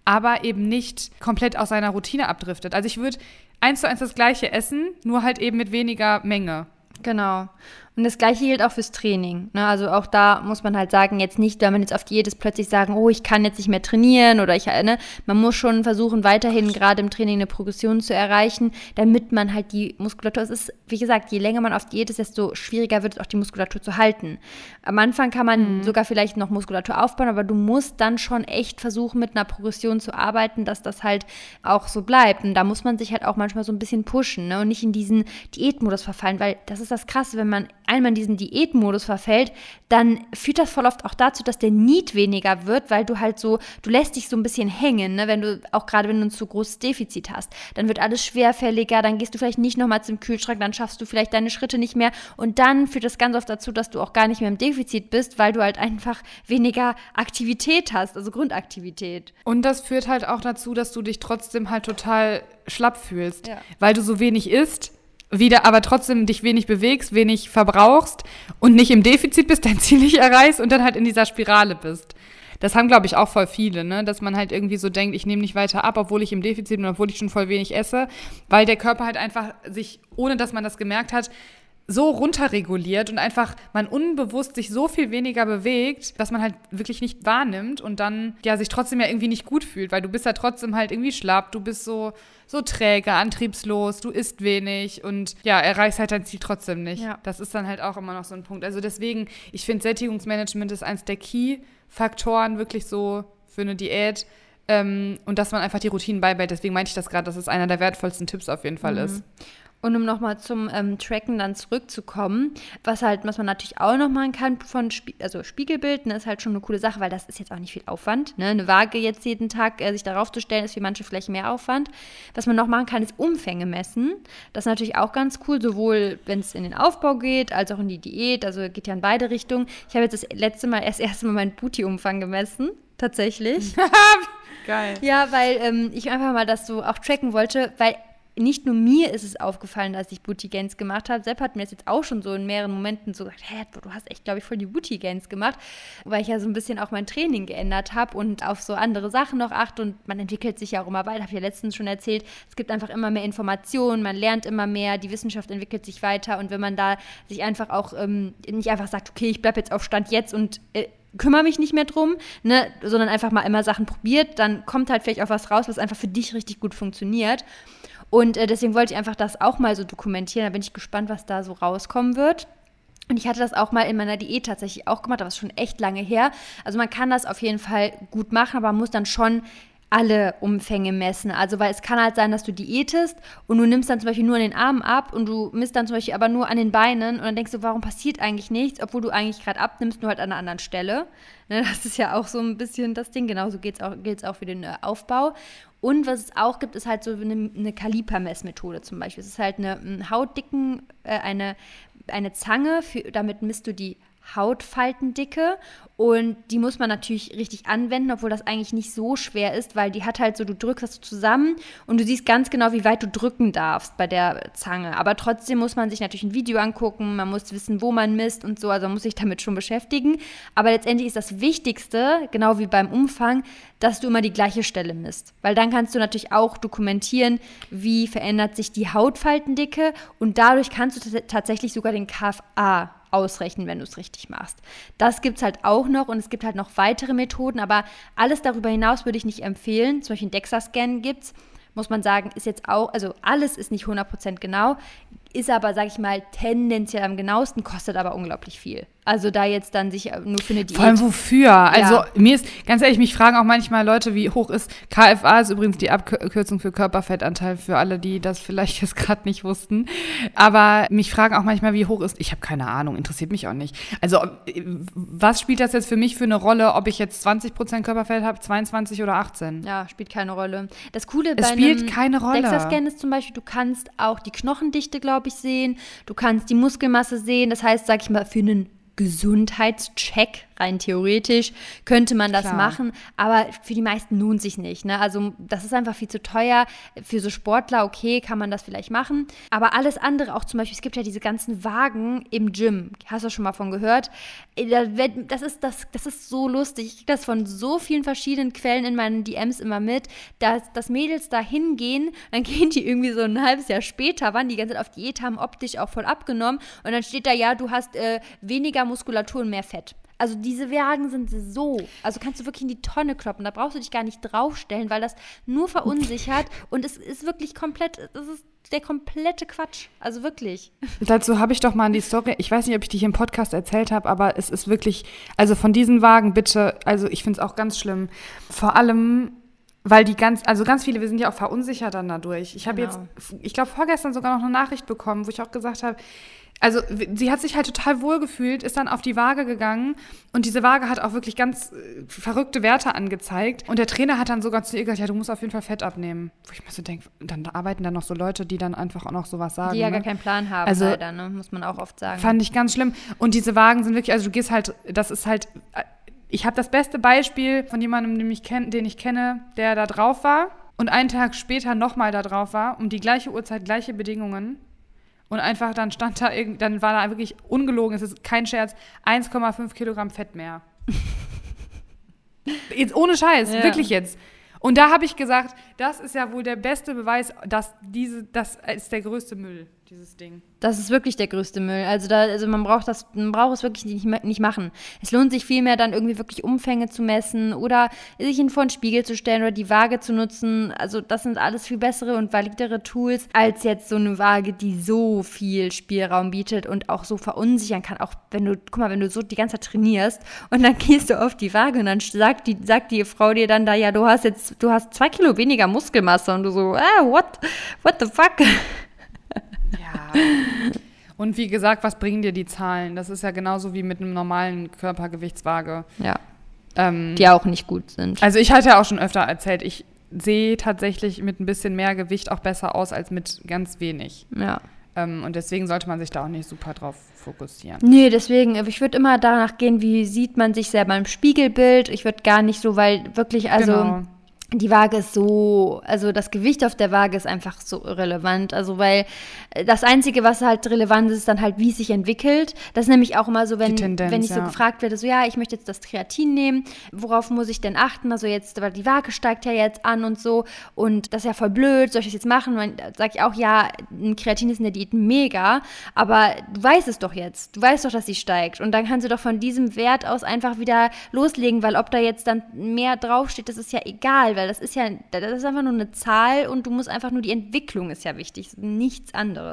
aber eben nicht komplett aus seiner Routine abdriftet. Also ich würde eins zu eins das Gleiche essen, nur halt eben mit weniger Menge. Genau. Und das Gleiche gilt auch fürs Training. Ne? Also auch da muss man halt sagen, jetzt nicht, wenn man jetzt auf Diät ist, plötzlich sagen, oh, ich kann jetzt nicht mehr trainieren oder ich, ne? Man muss schon versuchen, weiterhin gerade im Training eine Progression zu erreichen, damit man halt die Muskulatur, es ist, wie gesagt, je länger man auf Diät ist, desto schwieriger wird es auch, die Muskulatur zu halten. Am Anfang kann man mhm. sogar vielleicht noch Muskulatur aufbauen, aber du musst dann schon echt versuchen, mit einer Progression zu arbeiten, dass das halt auch so bleibt. Und da muss man sich halt auch manchmal so ein bisschen pushen, ne? Und nicht in diesen Diätmodus verfallen, weil das ist das Krasse, wenn man einmal in diesen Diätmodus verfällt, dann führt das voll oft auch dazu, dass der Need weniger wird, weil du halt so, du lässt dich so ein bisschen hängen, ne? Wenn du, auch gerade wenn du ein zu großes Defizit hast, dann wird alles schwerfälliger, dann gehst du vielleicht nicht nochmal zum Kühlschrank, dann schaffst du vielleicht deine Schritte nicht mehr und dann führt das ganz oft dazu, dass du auch gar nicht mehr im Defizit bist, weil du halt einfach weniger Aktivität hast, also Grundaktivität. Und das führt halt auch dazu, dass du dich trotzdem halt total schlapp fühlst, ja. weil du so wenig isst, wieder aber trotzdem dich wenig bewegst, wenig verbrauchst und nicht im Defizit bist, dein Ziel nicht erreichst und dann halt in dieser Spirale bist. Das haben, glaube ich, auch voll viele, ne? Dass man halt irgendwie so denkt, ich nehme nicht weiter ab, obwohl ich im Defizit bin, obwohl ich schon voll wenig esse, weil der Körper halt einfach sich, ohne dass man das gemerkt hat, so runterreguliert und einfach man unbewusst sich so viel weniger bewegt, dass man halt wirklich nicht wahrnimmt und dann ja sich trotzdem ja irgendwie nicht gut fühlt, weil du bist ja trotzdem halt irgendwie schlapp, du bist so so träge, antriebslos, du isst wenig und ja, erreichst halt dein Ziel trotzdem nicht. Ja. Das ist dann halt auch immer noch so ein Punkt. Also deswegen, ich finde, Sättigungsmanagement ist eins der Key-Faktoren wirklich so für eine Diät ähm, und dass man einfach die Routinen beibehält. Deswegen meinte ich das gerade, dass es einer der wertvollsten Tipps auf jeden Fall mhm. ist. Und um nochmal zum ähm, Tracken dann zurückzukommen, was halt, was man natürlich auch noch machen kann von Spie- also Spiegelbild, ne, ist halt schon eine coole Sache, weil das ist jetzt auch nicht viel Aufwand. Ne? Eine Waage jetzt jeden Tag äh, sich darauf zu stellen, ist für manche vielleicht mehr Aufwand. Was man noch machen kann, ist Umfänge messen. Das ist natürlich auch ganz cool, sowohl wenn es in den Aufbau geht, als auch in die Diät. Also geht ja in beide Richtungen. Ich habe jetzt das letzte Mal, erst erste Mal meinen Booty-Umfang gemessen, tatsächlich. Geil. Ja, weil ähm, ich einfach mal das so auch tracken wollte, weil nicht nur mir ist es aufgefallen, dass ich Booty Gains gemacht habe. Sepp hat mir das jetzt auch schon so in mehreren Momenten so gesagt, hä, du hast echt, glaube ich, voll die Booty Gains gemacht, weil ich ja so ein bisschen auch mein Training geändert habe und auf so andere Sachen noch achte und man entwickelt sich ja auch immer weiter. Habe ich ja letztens schon erzählt, es gibt einfach immer mehr Informationen, man lernt immer mehr, die Wissenschaft entwickelt sich weiter und wenn man da sich einfach auch ähm, nicht einfach sagt, okay, ich bleibe jetzt auf Stand jetzt und äh, kümmere mich nicht mehr drum, ne, sondern einfach mal immer Sachen probiert, dann kommt halt vielleicht auch was raus, was einfach für dich richtig gut funktioniert. Und äh, deswegen wollte ich einfach das auch mal so dokumentieren. Da bin ich gespannt, was da so rauskommen wird. Und ich hatte das auch mal in meiner Diät tatsächlich auch gemacht, aber das ist schon echt lange her. Also man kann das auf jeden Fall gut machen, aber man muss dann schon alle Umfänge messen. Also weil es kann halt sein, dass du diätest und du nimmst dann zum Beispiel nur an den Armen ab und du misst dann zum Beispiel aber nur an den Beinen und dann denkst du, warum passiert eigentlich nichts, obwohl du eigentlich gerade abnimmst, nur halt an einer anderen Stelle. Ne, das ist ja auch so ein bisschen das Ding. Genauso gilt es auch, gilt's auch für den äh, Aufbau. Und was es auch gibt, ist halt so eine, eine Kalipermessmethode zum Beispiel. Es ist halt eine, eine Hautdicken, äh, eine, eine Zange, für, damit misst du die Hautfaltendicke und die muss man natürlich richtig anwenden, obwohl das eigentlich nicht so schwer ist, weil die hat halt so, du drückst das so zusammen und du siehst ganz genau, wie weit du drücken darfst bei der Zange, aber trotzdem muss man sich natürlich ein Video angucken, man muss wissen, wo man misst und so, also man muss sich damit schon beschäftigen, aber letztendlich ist das Wichtigste, genau wie beim Umfang, dass du immer die gleiche Stelle misst, weil dann kannst du natürlich auch dokumentieren, wie verändert sich die Hautfaltendicke und dadurch kannst du t- tatsächlich sogar den K F A ausrechnen, wenn du es richtig machst. Das gibt es halt auch noch und es gibt halt noch weitere Methoden, aber alles darüber hinaus würde ich nicht empfehlen. Zum Beispiel einen DEXA-Scan gibt es, muss man sagen, ist jetzt auch, also alles ist nicht hundert Prozent genau, ist aber, sag ich mal, tendenziell am genauesten, kostet aber unglaublich viel. Also da jetzt dann sich nur für eine Diät. Vor allem wofür? Also ja. Mir ist, ganz ehrlich, mich fragen auch manchmal Leute, wie hoch ist, K F A ist übrigens die Abkürzung für Körperfettanteil, für alle, die das vielleicht jetzt gerade nicht wussten. Aber mich fragen auch manchmal, wie hoch ist, ich habe keine Ahnung, interessiert mich auch nicht. Also was spielt das jetzt für mich für eine Rolle, ob ich jetzt zwanzig Prozent Körperfett habe, zweiundzwanzig oder achtzehn? Ja, spielt keine Rolle. Das Coole es bei spielt einem keine Rolle. DEXA-Scan ist zum Beispiel, du kannst auch die Knochendichte, glaube ich, sehen, du kannst die Muskelmasse sehen, das heißt, sag ich mal, für einen Gesundheitscheck, rein theoretisch könnte man das Klar. machen, aber für die meisten lohnt sich nicht. Ne? Also das ist einfach viel zu teuer. Für so Sportler, okay, kann man das vielleicht machen. Aber alles andere, auch zum Beispiel, es gibt ja diese ganzen Wagen im Gym. Hast du schon mal von gehört? Das ist, das, das ist so lustig. Ich kriege das von so vielen verschiedenen Quellen in meinen D Ms immer mit, dass, dass Mädels da hingehen, dann gehen die irgendwie so ein halbes Jahr später, waren die ganze Zeit auf Diät, haben optisch auch voll abgenommen und dann steht da, ja, du hast äh, weniger Muskulatur und mehr Fett. Also diese Wagen sind so, also kannst du wirklich in die Tonne kloppen, da brauchst du dich gar nicht draufstellen, weil das nur verunsichert und es ist wirklich komplett, das ist der komplette Quatsch, also wirklich. Dazu habe ich doch mal an die Story, ich weiß nicht, ob ich die hier im Podcast erzählt habe, aber es ist wirklich, also von diesen Wagen bitte, also ich finde es auch ganz schlimm, vor allem, weil die ganz, also ganz viele, wir sind ja auch verunsichert dann dadurch. Ich habe Genau. jetzt, ich glaube vorgestern sogar noch eine Nachricht bekommen, wo ich auch gesagt habe, also sie hat sich halt total wohl gefühlt, ist dann auf die Waage gegangen und diese Waage hat auch wirklich ganz äh, verrückte Werte angezeigt. Und der Trainer hat dann sogar zu ihr gesagt, ja, du musst auf jeden Fall Fett abnehmen. Wo ich mir so denke, dann arbeiten da noch so Leute, die dann einfach auch noch sowas sagen. Die ja ne? gar keinen Plan haben, Also, leider, ne? Muss man auch oft sagen. Fand ich ganz schlimm. Und diese Wagen sind wirklich, also du gehst halt, das ist halt, ich habe das beste Beispiel von jemandem, den ich, kenn, den ich kenne, der da drauf war und einen Tag später nochmal da drauf war, um die gleiche Uhrzeit, gleiche Bedingungen. Und einfach dann stand da, irgend, dann war da wirklich ungelogen, es ist kein Scherz, eins Komma fünf Kilogramm Fett mehr. Jetzt ohne Scheiß, Ja. wirklich jetzt. Und da habe ich gesagt, das ist ja wohl der beste Beweis, dass diese, das ist der größte Müll, dieses Ding. Das ist wirklich der größte Müll. Also, da, also man braucht das, man braucht es wirklich nicht, nicht machen. Es lohnt sich vielmehr dann irgendwie wirklich Umfänge zu messen oder sich in vor den Spiegel zu stellen oder die Waage zu nutzen. Also das sind alles viel bessere und validere Tools als jetzt so eine Waage, die so viel Spielraum bietet und auch so verunsichern kann. Auch wenn du, guck mal, wenn du so die ganze Zeit trainierst und dann gehst du auf die Waage und dann sagt die, sagt die Frau dir dann da, ja, du hast jetzt, du hast zwei Kilo weniger Muskelmasse und du so, ah, what, what the fuck? Ja. Und wie gesagt, was bringen dir die Zahlen? Das ist ja genauso wie mit einem normalen Körpergewichtswaage. Ja, Ähm, die auch nicht gut sind. Also ich hatte ja auch schon öfter erzählt, ich sehe tatsächlich mit ein bisschen mehr Gewicht auch besser aus als mit ganz wenig. Ja. Ähm, und deswegen sollte man sich da auch nicht super drauf fokussieren. Nee, deswegen, ich würde immer danach gehen, wie sieht man sich selber im Spiegelbild. Ich würde gar nicht so, weil wirklich, also Genau. die Waage ist so, also das Gewicht auf der Waage ist einfach so irrelevant. Also weil das Einzige, was halt relevant ist, ist dann halt, wie es sich entwickelt. Das ist nämlich auch immer so, wenn, Die Tendenz, wenn ich so ja. gefragt werde, so ja, ich möchte jetzt das Kreatin nehmen, worauf muss ich denn achten? Also jetzt, weil die Waage steigt ja jetzt an und so und das ist ja voll blöd, soll ich das jetzt machen? Da sage ich auch, ja, ein Kreatin ist in der Diät mega, aber du weißt es doch jetzt. Du weißt doch, dass sie steigt und dann kannst du doch von diesem Wert aus einfach wieder loslegen, weil ob da jetzt dann mehr draufsteht, das ist ja egal, weil das ist ja, das ist einfach nur eine Zahl und du musst einfach nur, die Entwicklung ist ja wichtig, nichts anderes.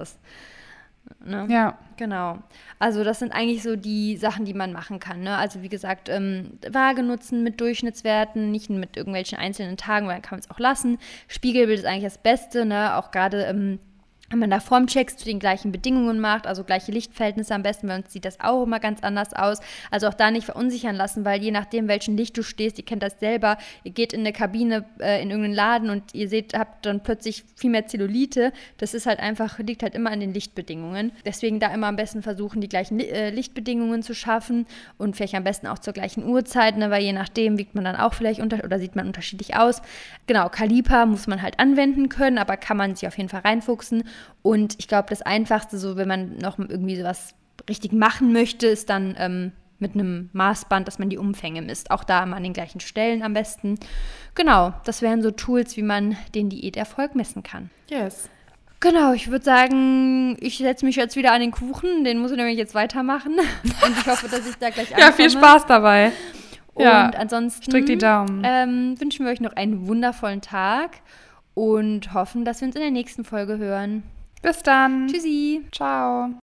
Ne? Ja. Genau. Also das sind eigentlich so die Sachen, die man machen kann. Ne? Also wie gesagt, ähm, Waage nutzen mit Durchschnittswerten, nicht mit irgendwelchen einzelnen Tagen, weil dann kann man es auch lassen. Spiegelbild ist eigentlich das Beste, ne? Auch gerade ähm, wenn man da Formchecks zu den gleichen Bedingungen macht, also gleiche Lichtverhältnisse am besten, bei uns sieht das auch immer ganz anders aus. Also auch da nicht verunsichern lassen, weil je nachdem, welchen Licht du stehst, ihr kennt das selber, ihr geht in eine Kabine, äh, in irgendeinen Laden und ihr seht, habt dann plötzlich viel mehr Zellulite. Das ist halt einfach, liegt halt immer an den Lichtbedingungen. Deswegen da immer am besten versuchen, die gleichen äh, Lichtbedingungen zu schaffen und vielleicht am besten auch zur gleichen Uhrzeit, ne, weil je nachdem wiegt man dann auch vielleicht unter oder sieht man unterschiedlich aus. Genau, Kaliper muss man halt anwenden können, aber kann man sich auf jeden Fall reinfuchsen. Und ich glaube, das Einfachste, so wenn man noch irgendwie sowas richtig machen möchte, ist dann ähm, mit einem Maßband, dass man die Umfänge misst. Auch da immer an den gleichen Stellen am besten. Genau, das wären so Tools, wie man den Diäterfolg messen kann. Yes. Genau, ich würde sagen, ich setze mich jetzt wieder an den Kuchen. Den muss ich nämlich jetzt weitermachen. Und ich hoffe, dass ich da gleich ankomme. Ja, viel Spaß dabei. Und Ja, ansonsten drück die Daumen. Ähm, wünschen wir euch noch einen wundervollen Tag und hoffen, dass wir uns in der nächsten Folge hören. Bis dann. Tschüssi. Ciao.